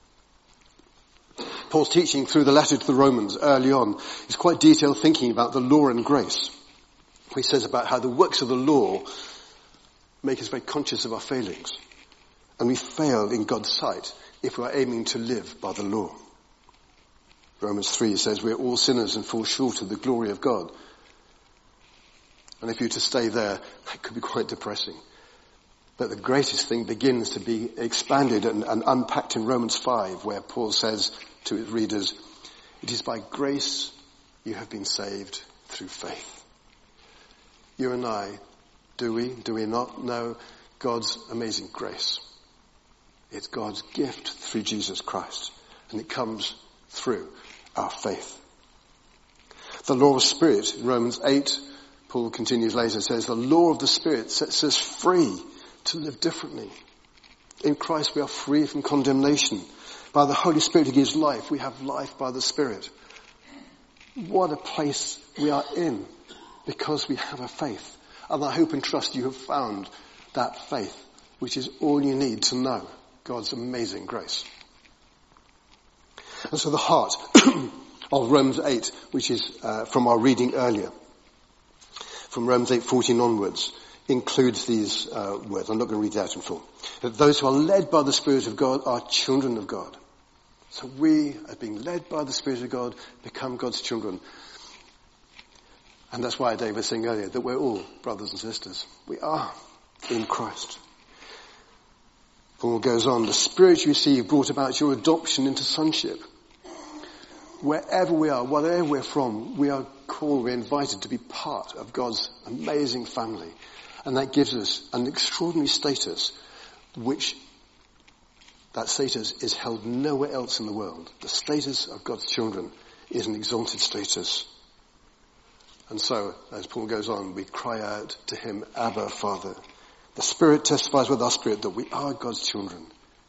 Paul's teaching through the letter to the Romans early on is quite detailed thinking about the law and grace. He says about how the works of the law make us very conscious of our failings. And we fail in God's sight if we are aiming to live by the law. Romans 3 says we're all sinners and fall short of the glory of God. And if you were to stay there, that could be quite depressing. But the greatest thing begins to be expanded and unpacked in Romans 5, where Paul says to his readers, "It is by grace you have been saved through faith." you and I, do we not know God's amazing grace? It's God's gift through Jesus Christ, and it comes through our faith. The law of the Spirit, in Romans 8, Paul continues later, says, the law of the Spirit sets us free to live differently. In Christ we are free from condemnation. By the Holy Spirit who gives life, we have life by the Spirit. What a place we are in because we have a faith. And I hope and trust you have found that faith, which is all you need to know God's amazing grace. And so the heart of Romans 8, which is from our reading earlier, from Romans 8:14 onwards, includes these words. I'm not going to read it out in full. That those who are led by the Spirit of God are children of God. So we, as being led by the Spirit of God, become God's children. And that's why Dave was saying earlier that we're all brothers and sisters. We are in Christ. Paul goes on, the Spirit you receive brought about your adoption into sonship. Wherever we are, whatever we're from, we are called, we're invited to be part of God's amazing family. And that gives us an extraordinary status, which that status is held nowhere else in the world. The status of God's children is an exalted status. And so, as Paul goes on, we cry out to him, Abba, Father. The Spirit testifies with our spirit that we are God's children.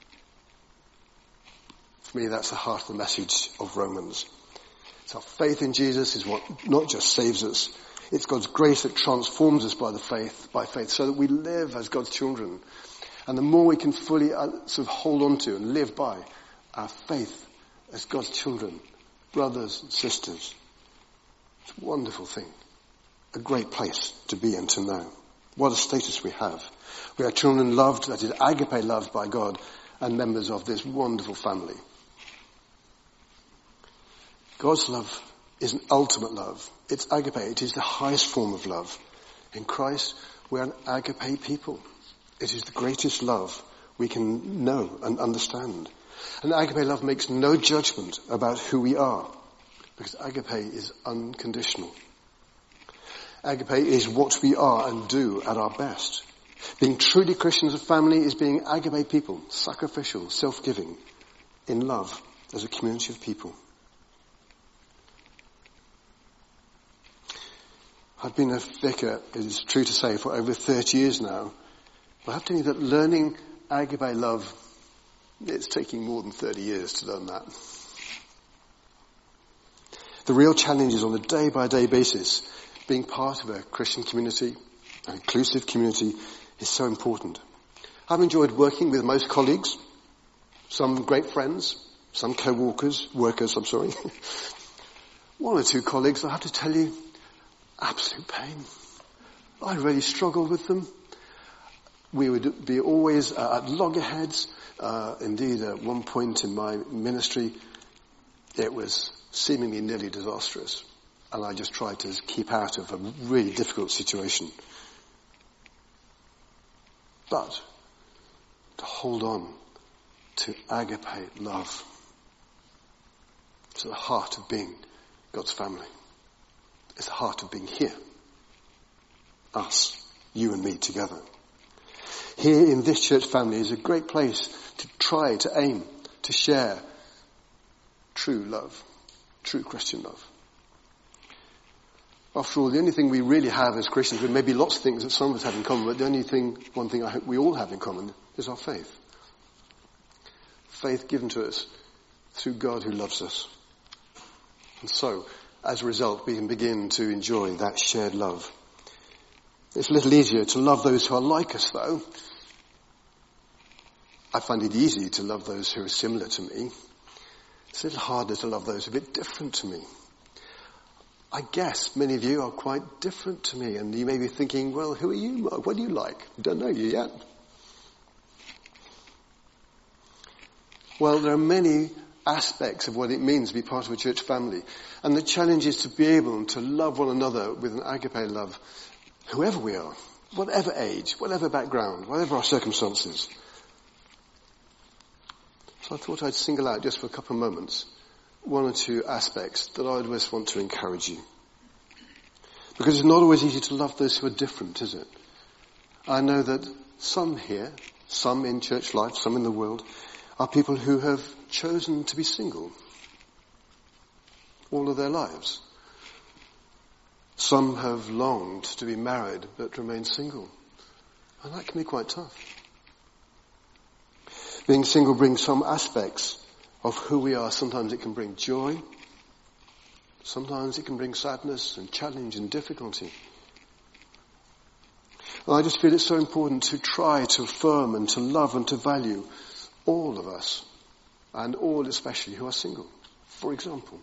For me, that's the heart of the message of Romans. So faith in Jesus is what not just saves us, it's God's grace that transforms us by faith, so that we live as God's children. And the more we can fully sort of hold on to and live by our faith as God's children, brothers and sisters, it's a wonderful thing. A great place to be and to know. What a status we have. We are children loved, that is agape loved by God, and members of this wonderful family. God's love is an ultimate love. It's agape. It is the highest form of love. In Christ, we are an agape people. It is the greatest love we can know and understand. And agape love makes no judgment about who we are, because agape is unconditional. Agape is what we are and do at our best. Being truly Christians of family is being agape people, sacrificial, self-giving, in love as a community of people. I've been a vicar, it is true to say, for over 30 years now. But I have to tell you that learning agape love, it's taking more than 30 years to learn that. The real challenge is on a day-by-day basis. Being part of a Christian community, an inclusive community, is so important. I've enjoyed working with most colleagues, some great friends, some workers. One or two colleagues, I have to tell you, absolute pain. I really struggled with them. We would be always at loggerheads. Indeed, at one point in my ministry, it was seemingly nearly disastrous. And I just tried to keep out of a really difficult situation. But to hold on to agape love, to the heart of being God's family. It's the heart of being here. Us, you and me together. Here in this church family is a great place to try, to aim, to share true love, true Christian love. After all, the only thing we really have as Christians, there may be lots of things that some of us have in common, but one thing I hope we all have in common is our faith. Faith given to us through God who loves us. And so, as a result, we can begin to enjoy that shared love. It's a little easier to love those who are like us, though. I find it easy to love those who are similar to me. It's a little harder to love those who are a bit different to me. I guess many of you are quite different to me, and you may be thinking, well, who are you, Mark? What do you like? I don't know you yet. Well, there are many aspects of what it means to be part of a church family. And the challenge is to be able to love one another with an agape love, whoever we are, whatever age, whatever background, whatever our circumstances. So I thought I'd single out just for a couple of moments one or two aspects that I would just want to encourage you. Because it's not always easy to love those who are different, is it? I know that some here, some in church life, some in the world, are people who have chosen to be single all of their lives. Some have longed to be married but remain single. And that can be quite tough. Being single brings some aspects of who we are. Sometimes it can bring joy. Sometimes it can bring sadness and challenge and difficulty. And I just feel it's so important to try to affirm and to love and to value all of us, and all especially who are single. For example,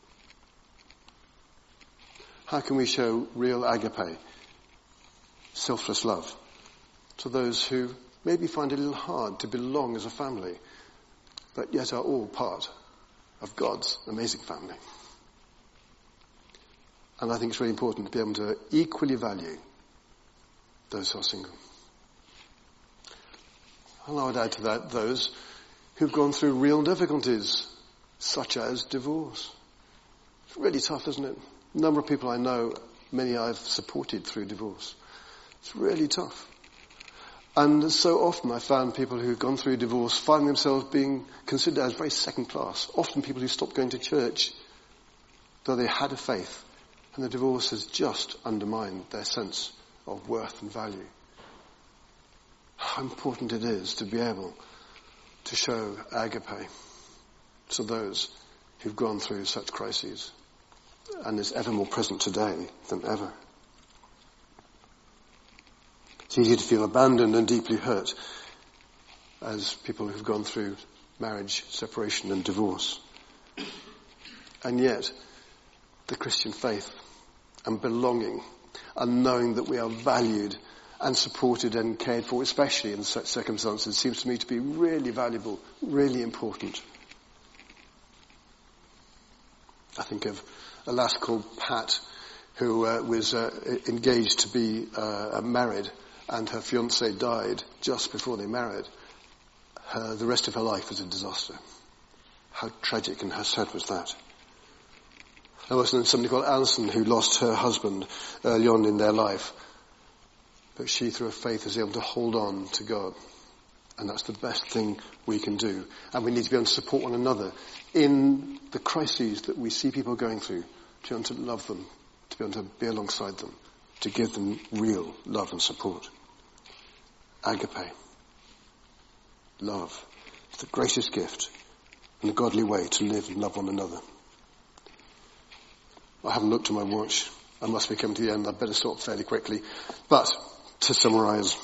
how can we show real agape, selfless love, to those who maybe find it a little hard to belong as a family, but yet are all part of God's amazing family? And I think it's really important to be able to equally value those who are single. And I would add to that those who've gone through real difficulties, such as divorce. It's really tough, isn't it? A number of people I know, many I've supported through divorce. It's really tough. And so often I found people who've gone through divorce find themselves being considered as very second class. Often people who stopped going to church, though they had a faith, and the divorce has just undermined their sense of worth and value. How important it is to be able to show agape to those who've gone through such crises, and is ever more present today than ever. It's easy to feel abandoned and deeply hurt as people who've gone through marriage, separation and divorce. And yet, the Christian faith and belonging and knowing that we are valued and supported and cared for, especially in such circumstances, seems to me to be really valuable, really important. I think of a lass called Pat who was engaged to be married, and her fiancé died just before they married. The rest of her life was a disaster. How tragic and how sad was that? There was somebody called Alison who lost her husband early on in their life. But she, through her faith, was able to hold on to God. And that's the best thing we can do. And we need to be able to support one another in the crises that we see people going through, to be able to love them, to be able to be alongside them, to give them real love and support. Agape. Love. It's the greatest gift and the godly way to live and love one another. I haven't looked at my watch. I must be coming to the end. I'd better stop fairly quickly. But to summarize,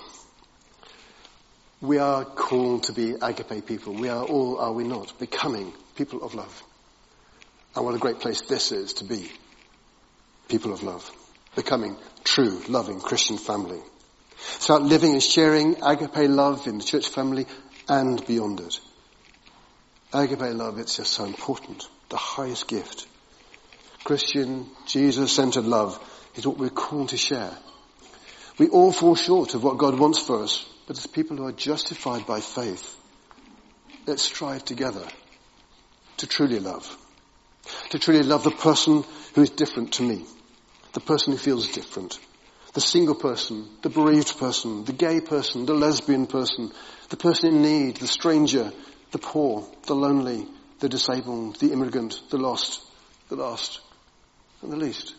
we are called to be agape people. We are all, are we not, becoming people of love. And what a great place this is to be people of love. Becoming true, loving Christian family. Start living and sharing agape love in the church family and beyond it. Agape love, it's just so important. The highest gift. Christian, Jesus-centered love is what we're called to share. We all fall short of what God wants for us, but as people who are justified by faith, let's strive together to truly love. To truly love the person who is different to me. The person who feels different. The single person, the bereaved person, the gay person, the lesbian person, the person in need, the stranger, the poor, the lonely, the disabled, the immigrant, the lost, and the least.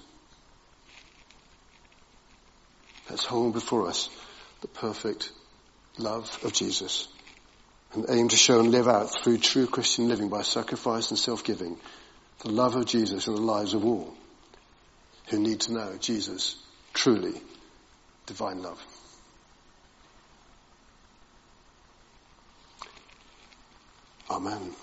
Let's hold before us the perfect love of Jesus and aim to show and live out through true Christian living by sacrifice and self-giving the love of Jesus in the lives of all who need to know Jesus, truly divine love. Amen.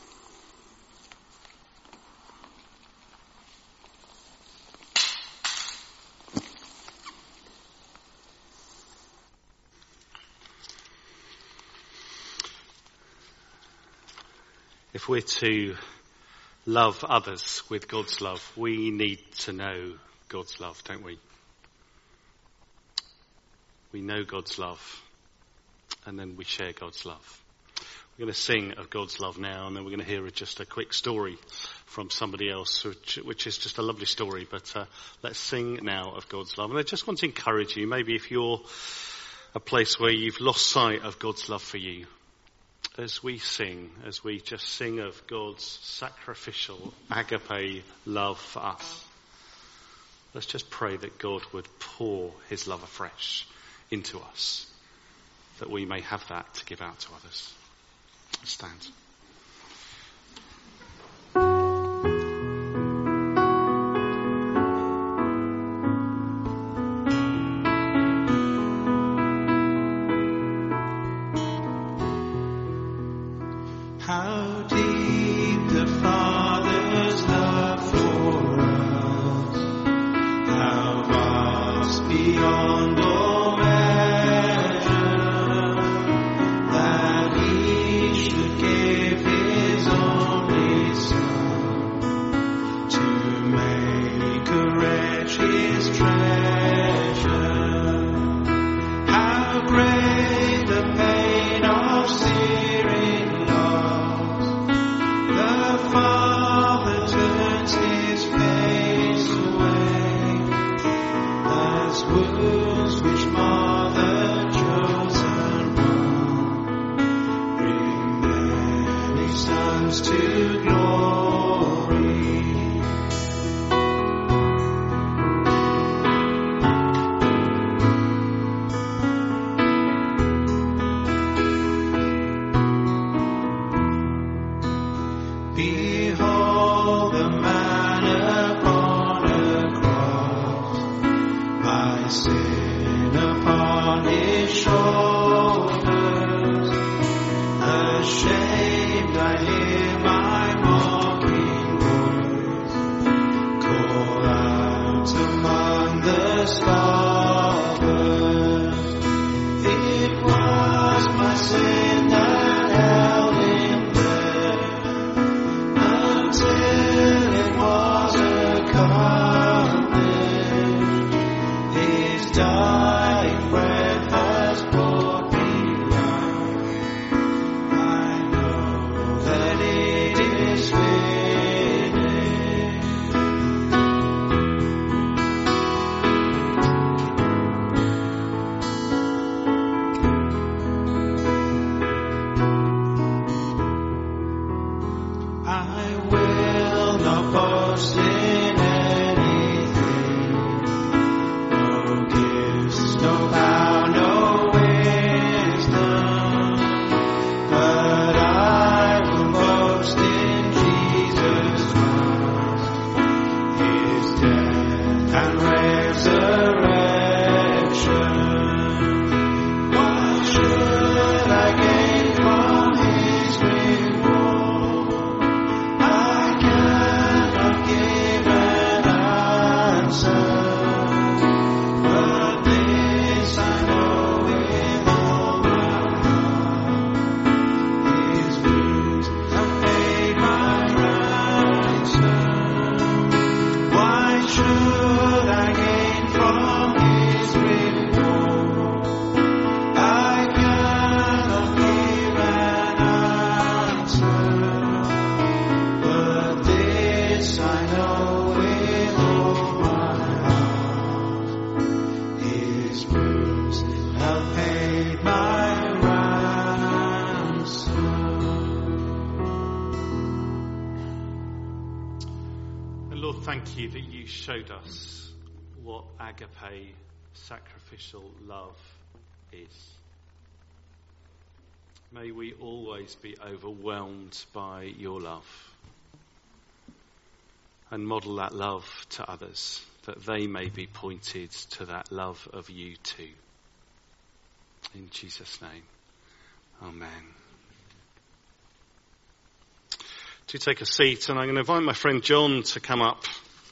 If we're to love others with God's love, we need to know God's love, don't we? We know God's love, and then we share God's love. We're going to sing of God's love now, and then we're going to hear just a quick story from somebody else, which is just a lovely story. But let's sing now of God's love. And I just want to encourage you, maybe if you're a place where you've lost sight of God's love for you, as we just sing of God's sacrificial agape love for us, let's just pray that God would pour his love afresh into us, that we may have that to give out to others. Let's stand. How deep the Father's love for us, how vast beyond all measure, that he should give his only Son to make a wretch his treasure. How great the pain of searing loss, the Father turns his face away, as wounds which mar the chosen one bring many sons to glory. Behold the man upon a cross, my sin upon his shoulders. Ashamed I hear my mocking voice call out among the scoffers. It was my sin that held him there, until it was accomplished. His dying breath has brought me life. I know that it is finished. I will not boast in anything, no gifts, no power, no wisdom, but I will boast in Jesus Christ, his death and resurrection. What should I gain from his reward? I cannot give an answer, but this I know with all my heart: his wounds have paid my ransom. Why should I gain from his reward? I cannot give an answer, but this I know with all my heart: his wounds have paid my ransom. And Lord, thank you that you showed us what agape, sacrificial love is. May we always be overwhelmed by your love and model that love to others, that they may be pointed to that love of you too. In Jesus' name, amen. Do take a seat, and I'm going to invite my friend John to come up.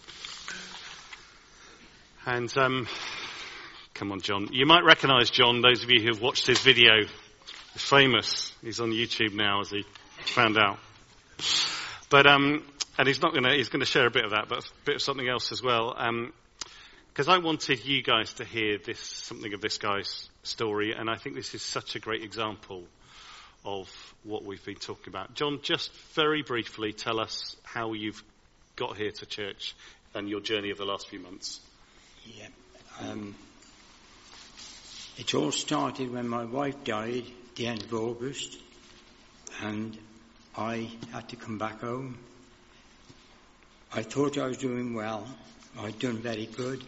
And come on, John. You might recognise John, those of you who have watched his video. He's famous. He's on YouTube now, as he found out. But and he's going to share a bit of that, but a bit of something else as well. Because I wanted you guys to hear something of this guy's story, and I think this is such a great example of what we've been talking about. John, just very briefly tell us how you've got here to church and your journey of the last few months. Yeah. It all started when my wife died at the end of August, and I had to come back home. I thought I was doing well. I'd done very good.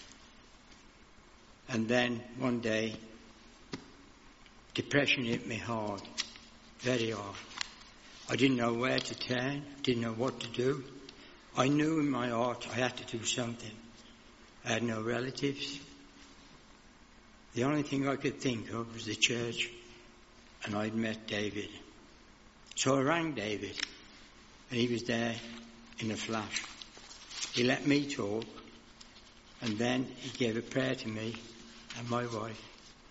And then one day, depression hit me hard, very hard. I didn't know where to turn, didn't know what to do. I knew in my heart I had to do something. I had no relatives. The only thing I could think of was the church, and I'd met David. So I rang David, and he was there in a flash. He let me talk, and then he gave a prayer to me and my wife.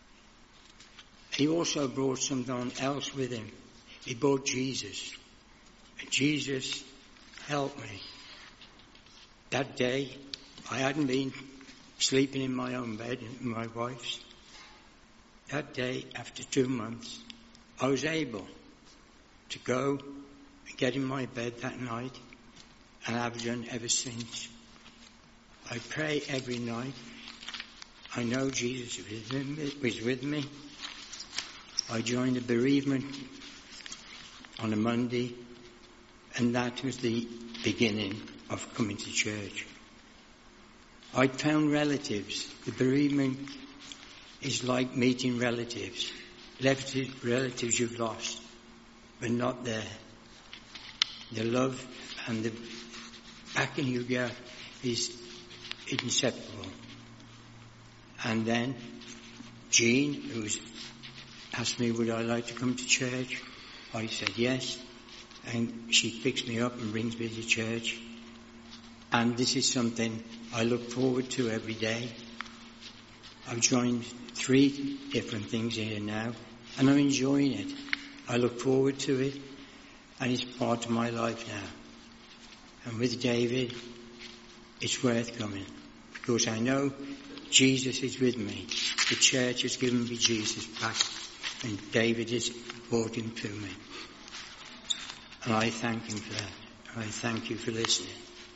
He also brought someone else with him. He brought Jesus. And Jesus helped me. That day, I hadn't been sleeping in my own bed, in my wife's. That day, after 2 months, I was able to go and get in my bed that night, and I've done ever since. I pray every night. I know Jesus was with me. I joined a bereavement on a Monday, and that was the beginning of coming to church. I'd found relatives. The bereavement is like meeting relatives. Relatives you've lost, but not there. The love and the backing you get is inseparable. And then Jean, who asked me would I like to come to church, I said yes, and she picks me up and brings me to church. And this is something I look forward to every day. I've joined 3 different things here now, and I'm enjoying it. I look forward to it, and it's part of my life now. And with David, it's worth coming, because I know Jesus is with me. The church has given me Jesus back, and David has brought him to me. And I thank him for that. And I thank you for listening.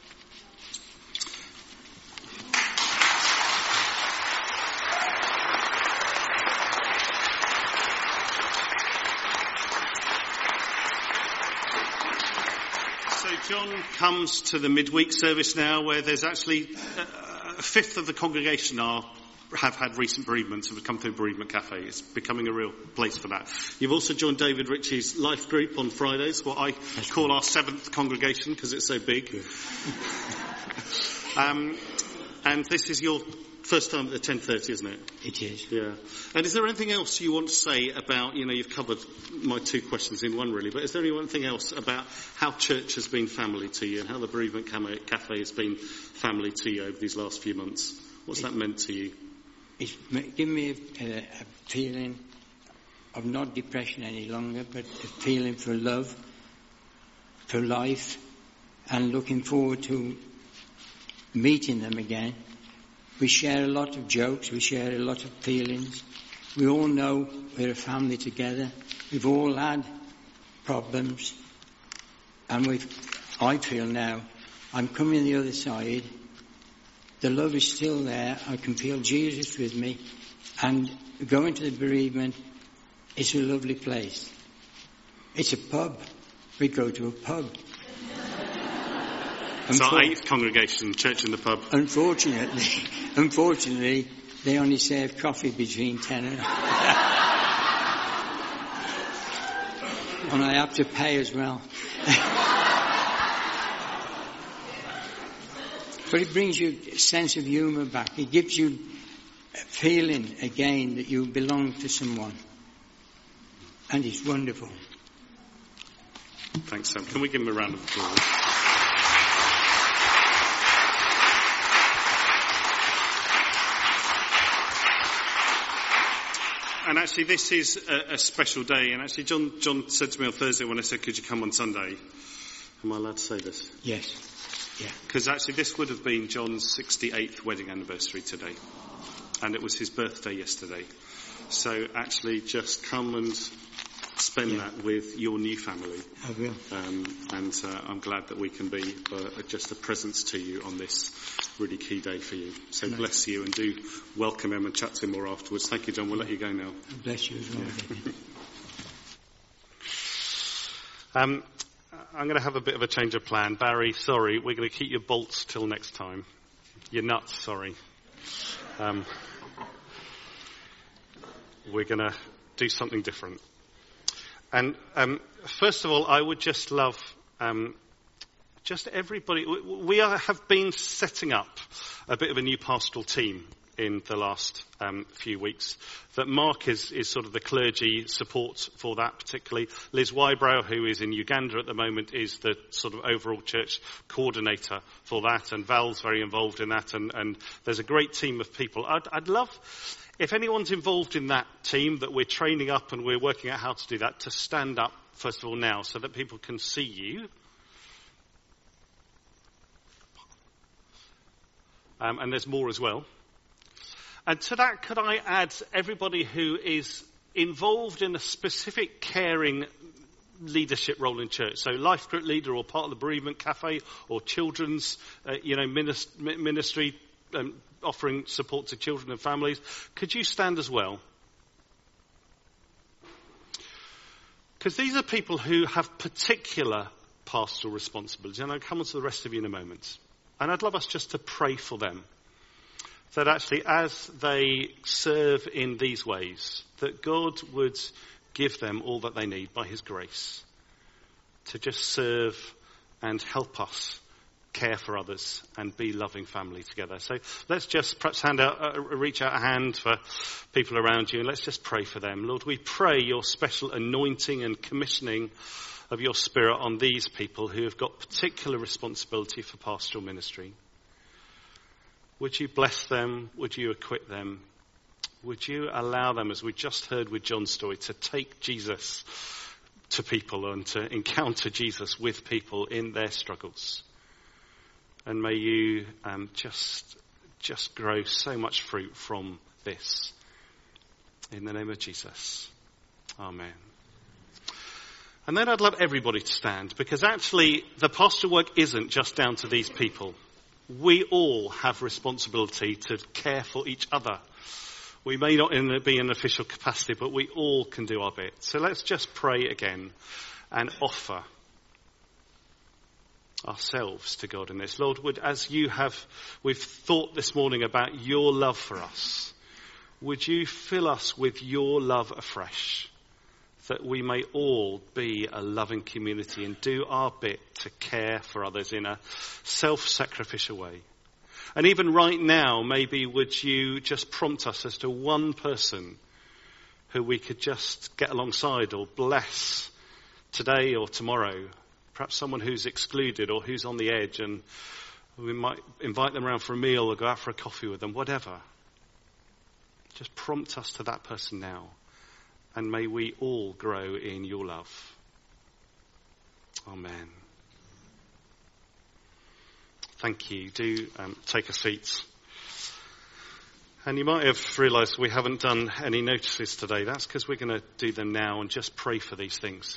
John comes to the midweek service now, where there's actually a fifth of the congregation have had recent bereavements and have come through Bereavement Cafe. It's becoming a real place for that. You've also joined David Ritchie's life group on Fridays, what I call our 7th congregation because it's so big. And this is your first time at 10:30, isn't it? It is. Yeah. And is there anything else you want to say about, you've covered my 2 questions in one really, but is there anything else about how church has been family to you and how the Bereavement Cafe has been family to you over these last few months? What's that meant to you? It's given me a feeling of not depression any longer, but a feeling for love, for life, and looking forward to meeting them again. We share a lot of jokes, we share a lot of feelings. We all know we're a family together. We've all had problems. And I feel now, I'm coming the other side. The love is still there. I can feel Jesus with me. And going to the bereavement, it's a lovely place. It's a pub. We go to a pub. It's our 8th congregation, church in the pub. Unfortunately, they only serve coffee between 10 and... and I have to pay as well. But it brings you a sense of humour back. It gives you a feeling again that you belong to someone. And it's wonderful. Thanks, Sam. Can we give him a round of applause? And actually, this is a special day. And actually, John said to me on Thursday when I said, could you come on Sunday? Am I allowed to say this? Yes. Yeah. Because actually, this would have been John's 68th wedding anniversary today. And it was his birthday yesterday. So actually, just come and spend that with your new family. I will. And I'm glad that we can be just a presence to you on this really key day for you. So bless you, and do welcome him and chat to him more afterwards. Thank you, John. We'll let you go now. Bless you as well. I'm going to have a bit of a change of plan. Barry, sorry, we're going to keep your bolts till next time. You're nuts, sorry. We're going to do something different. And first of all, I would just love just everybody. We have been setting up a bit of a new pastoral team in the last few weeks. That Mark is sort of the clergy support for that particularly. Liz Wybrow, who is in Uganda at the moment, is the sort of overall church coordinator for that, and Val's very involved in that, and there's a great team of people. I'd love, if anyone's involved in that team that we're training up and we're working out how to do that, to stand up first of all now so that people can see you. And there's more as well. And to that, could I add everybody who is involved in a specific caring leadership role in church? So life group leader, or part of the bereavement cafe, or children's, ministry, offering support to children and families. Could you stand as well? Because these are people who have particular pastoral responsibilities. And I'll come on to the rest of you in a moment. And I'd love us just to pray for them. That actually, as they serve in these ways, that God would give them all that they need by his grace to just serve and help us care for others and be loving family together. So let's just perhaps reach out a hand for people around you, and let's just pray for them. Lord, we pray your special anointing and commissioning of your Spirit on these people who have got particular responsibility for pastoral ministry. Would you bless them? Would you equip them? Would you allow them, as we just heard with John's story, to take Jesus to people and to encounter Jesus with people in their struggles? And may you just grow so much fruit from this. In the name of Jesus. Amen. And then I'd love everybody to stand, because actually the pastoral work isn't just down to these people. We all have responsibility to care for each other. We may not be in an official capacity, but we all can do our bit. So let's just pray again and offer ourselves to God in this. Lord, we've thought this morning about your love for us. Would you fill us with your love afresh, that we may all be a loving community and do our bit to care for others in a self-sacrificial way. And even right now, maybe would you just prompt us as to one person who we could just get alongside or bless today or tomorrow. Perhaps someone who's excluded or who's on the edge, and we might invite them around for a meal or go out for a coffee with them, whatever. Just prompt us to that person now. And may we all grow in your love. Amen. Thank you. Do take a seat. And you might have realised we haven't done any notices today. That's because we're going to do them now and just pray for these things.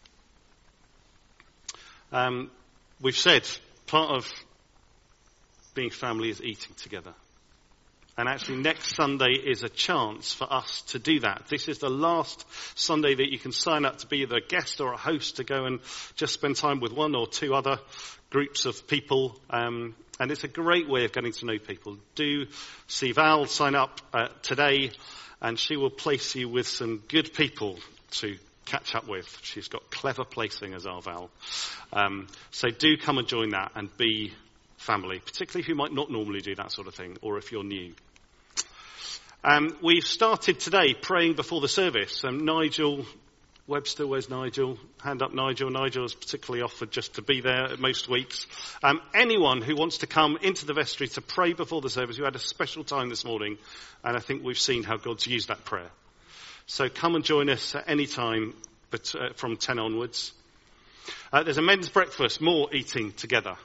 We've said part of being family is eating together. And actually next Sunday is a chance for us to do that. This is the last Sunday that you can sign up to be either a guest or a host to go and just spend time with one or two other groups of people. And it's a great way of getting to know people. Do see Val sign up today, and she will place you with some good people to catch up with. She's got clever placing as our Val. So do come and join that and be family, particularly if you might not normally do that sort of thing, or if you're new. We've started today praying before the service. Nigel Webster, where's Nigel? Hand up, Nigel. Nigel has particularly offered just to be there most weeks. Anyone who wants to come into the vestry to pray before the service, we had a special time this morning, and I think we've seen how God's used that prayer. So come and join us at any time from 10 onwards. There's a men's breakfast, more eating together.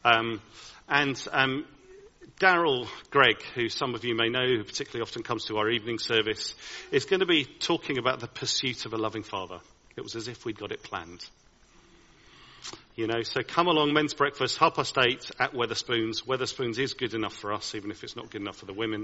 Daryl Gregg, who some of you may know, who particularly often comes to our evening service, is going to be talking about the pursuit of a loving father. It was as if we'd got it planned. So come along, men's breakfast, 8:30 at Wetherspoons. Wetherspoons is good enough for us, even if it's not good enough for the women.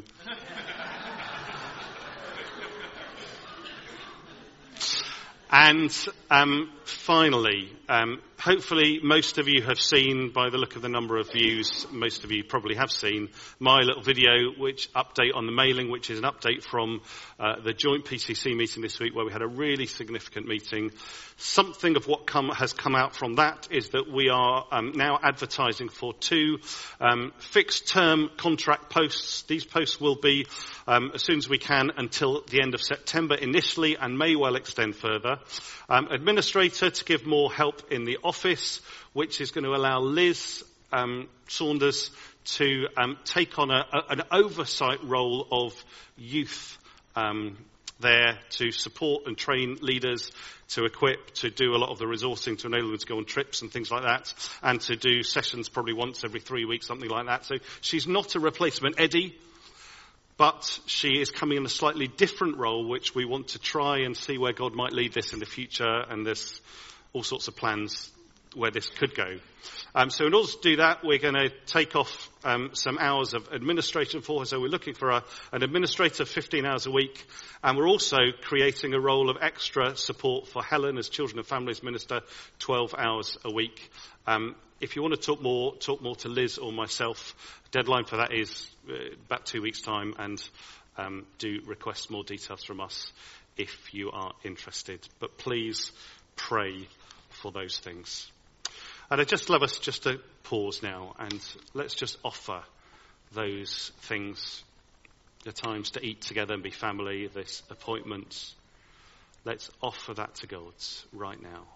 And finally, hopefully most of you have seen, by the look of the number of views, most of you probably have seen my little video, which update on the mailing, which is an update from the joint PCC meeting this week, where we had a really significant meeting. Something of what has come out from that is that we are now advertising for 2 fixed-term contract posts. These posts will be, as soon as we can, until the end of September initially, and may well extend further. Administrator to give more help in the office, which is going to allow Liz Saunders to take on an oversight role of youth there to support and train leaders, to equip, to do a lot of the resourcing, to enable them to go on trips and things like that, and to do sessions probably once every 3 weeks, something like that. So she's not a replacement Eddie, but she is coming in a slightly different role, which we want to try and see where God might lead this in the future, and there's all sorts of plans where this could go. So in order to do that, we're going to take off some hours of administration for her. So we're looking for an administrator 15 hours a week, and we're also creating a role of extra support for Helen as Children and Families Minister, 12 hours a week. If you want to talk more to Liz or myself. Deadline for that is about 2 weeks' time, and do request more details from us if you are interested. But please pray for those things. And I'd just love us just to pause now, and let's just offer those things, the times to eat together and be family, this appointment. Let's offer that to God right now.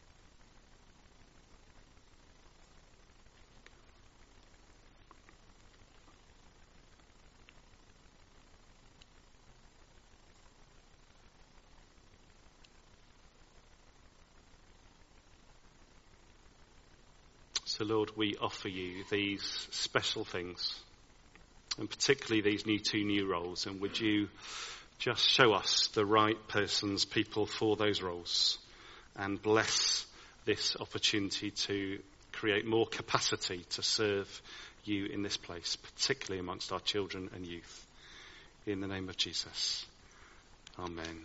So Lord, we offer you these special things, and particularly these 2 new roles. And would you just show us the right persons, people for those roles, and bless this opportunity to create more capacity to serve you in this place, particularly amongst our children and youth. In the name of Jesus. Amen.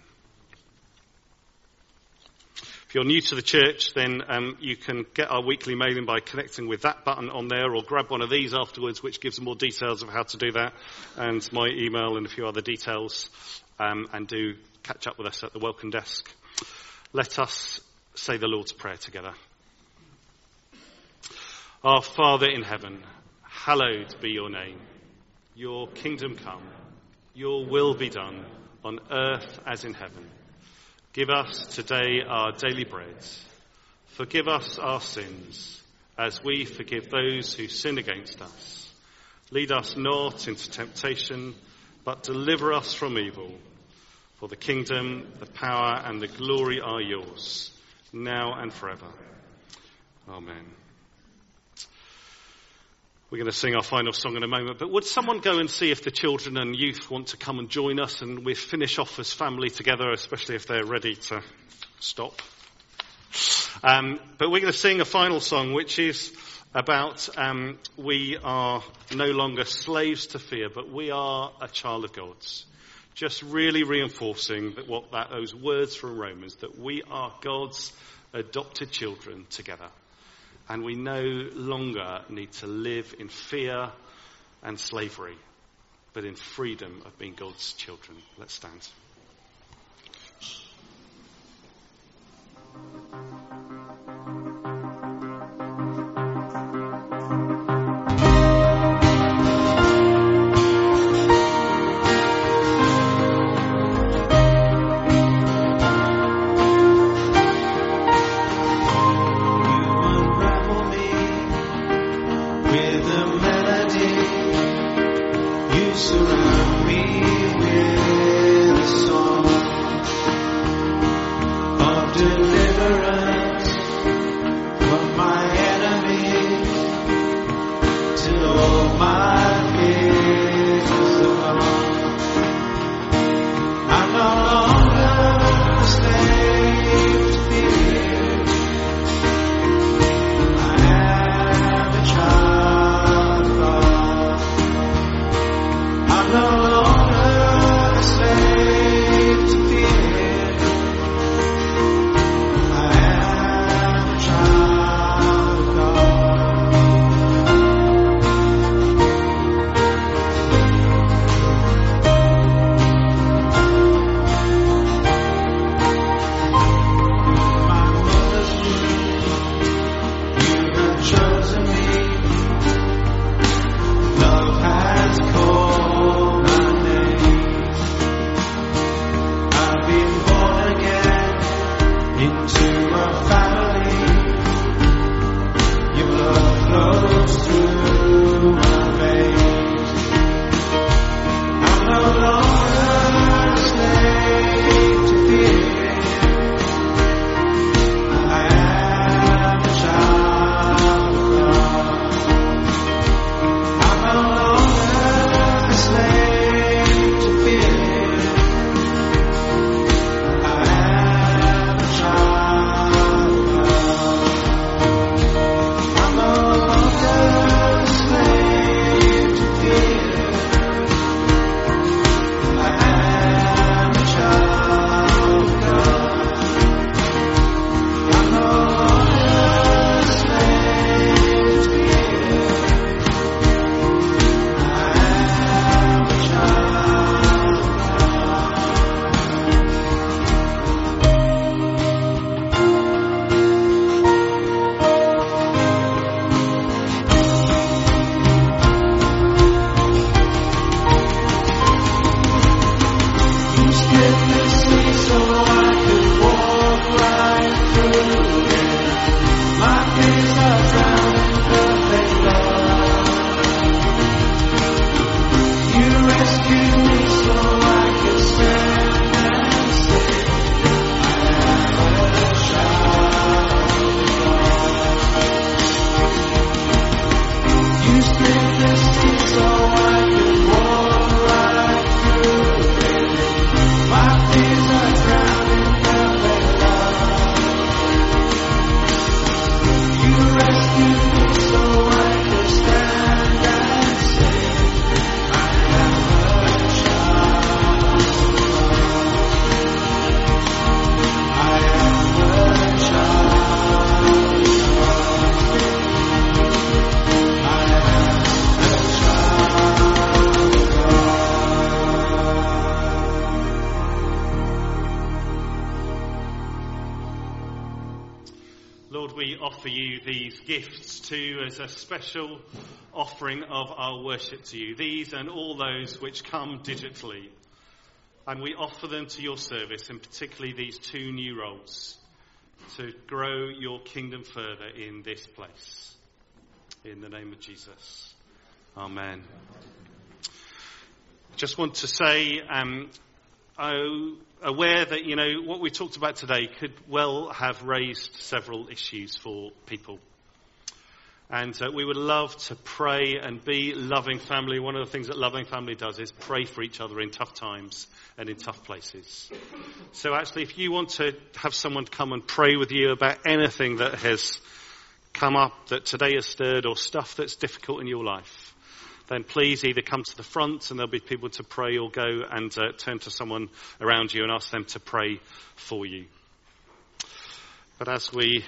If you're new to the church, then you can get our weekly mailing by connecting with that button on there, or grab one of these afterwards, which gives more details of how to do that, and my email and a few other details, and do catch up with us at the welcome desk. Let us say the Lord's Prayer together. Our Father in heaven, hallowed be your name. Your kingdom come, your will be done on earth as in heaven. Give us today our daily bread. Forgive us our sins, as we forgive those who sin against us. Lead us not into temptation, but deliver us from evil. For the kingdom, the power, and the glory are yours, now and forever. Amen. We're going to sing our final song in a moment, but would someone go and see if the children and youth want to come and join us, and we finish off as family together, especially if they're ready to stop. But we're going to sing a final song, which is about we are no longer slaves to fear, but we are a child of God's. Just really reinforcing that those words from Romans, that we are God's adopted children together. And we no longer need to live in fear and slavery, but in freedom of being God's children. Let's stand. Surround me with a song. Lord, we offer you these gifts too as a special offering of our worship to you. These and all those which come digitally. And we offer them to your service, and particularly these 2 new roles, to grow your kingdom further in this place. In the name of Jesus. Amen. Just want to say, aware that, what we talked about today could well have raised several issues for people. And we would love to pray and be Loving Family. One of the things that Loving Family does is pray for each other in tough times and in tough places. So actually, if you want to have someone come and pray with you about anything that has come up that today has stirred, or stuff that's difficult in your life, then please either come to the front and there'll be people to pray, or go and turn to someone around you and ask them to pray for you. But as we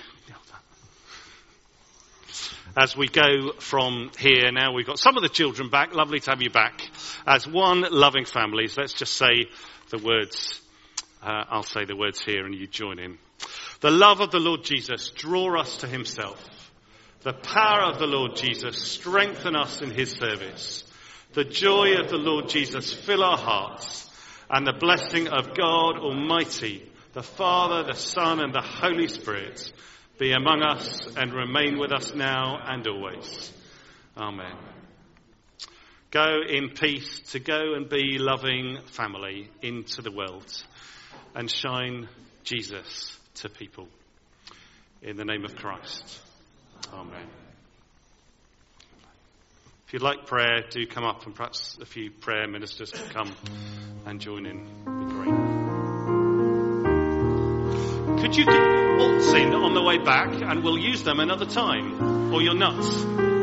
go from here, now we've got some of the children back. Lovely to have you back. As one loving family, so let's just say the words. I'll say the words here and you join in. The love of the Lord Jesus draw us to himself. The power of the Lord Jesus strengthen us in his service. The joy of the Lord Jesus fill our hearts. And the blessing of God Almighty, the Father, the Son, and the Holy Spirit be among us and remain with us now and always. Amen. Go in peace to go and be Loving Family into the world and shine Jesus to people. In the name of Christ. Amen. If you'd like prayer, do come up, and perhaps a few prayer ministers can come and join in. It'd be great. Could you do waltz in on the way back, and we'll use them another time? Or your nuts?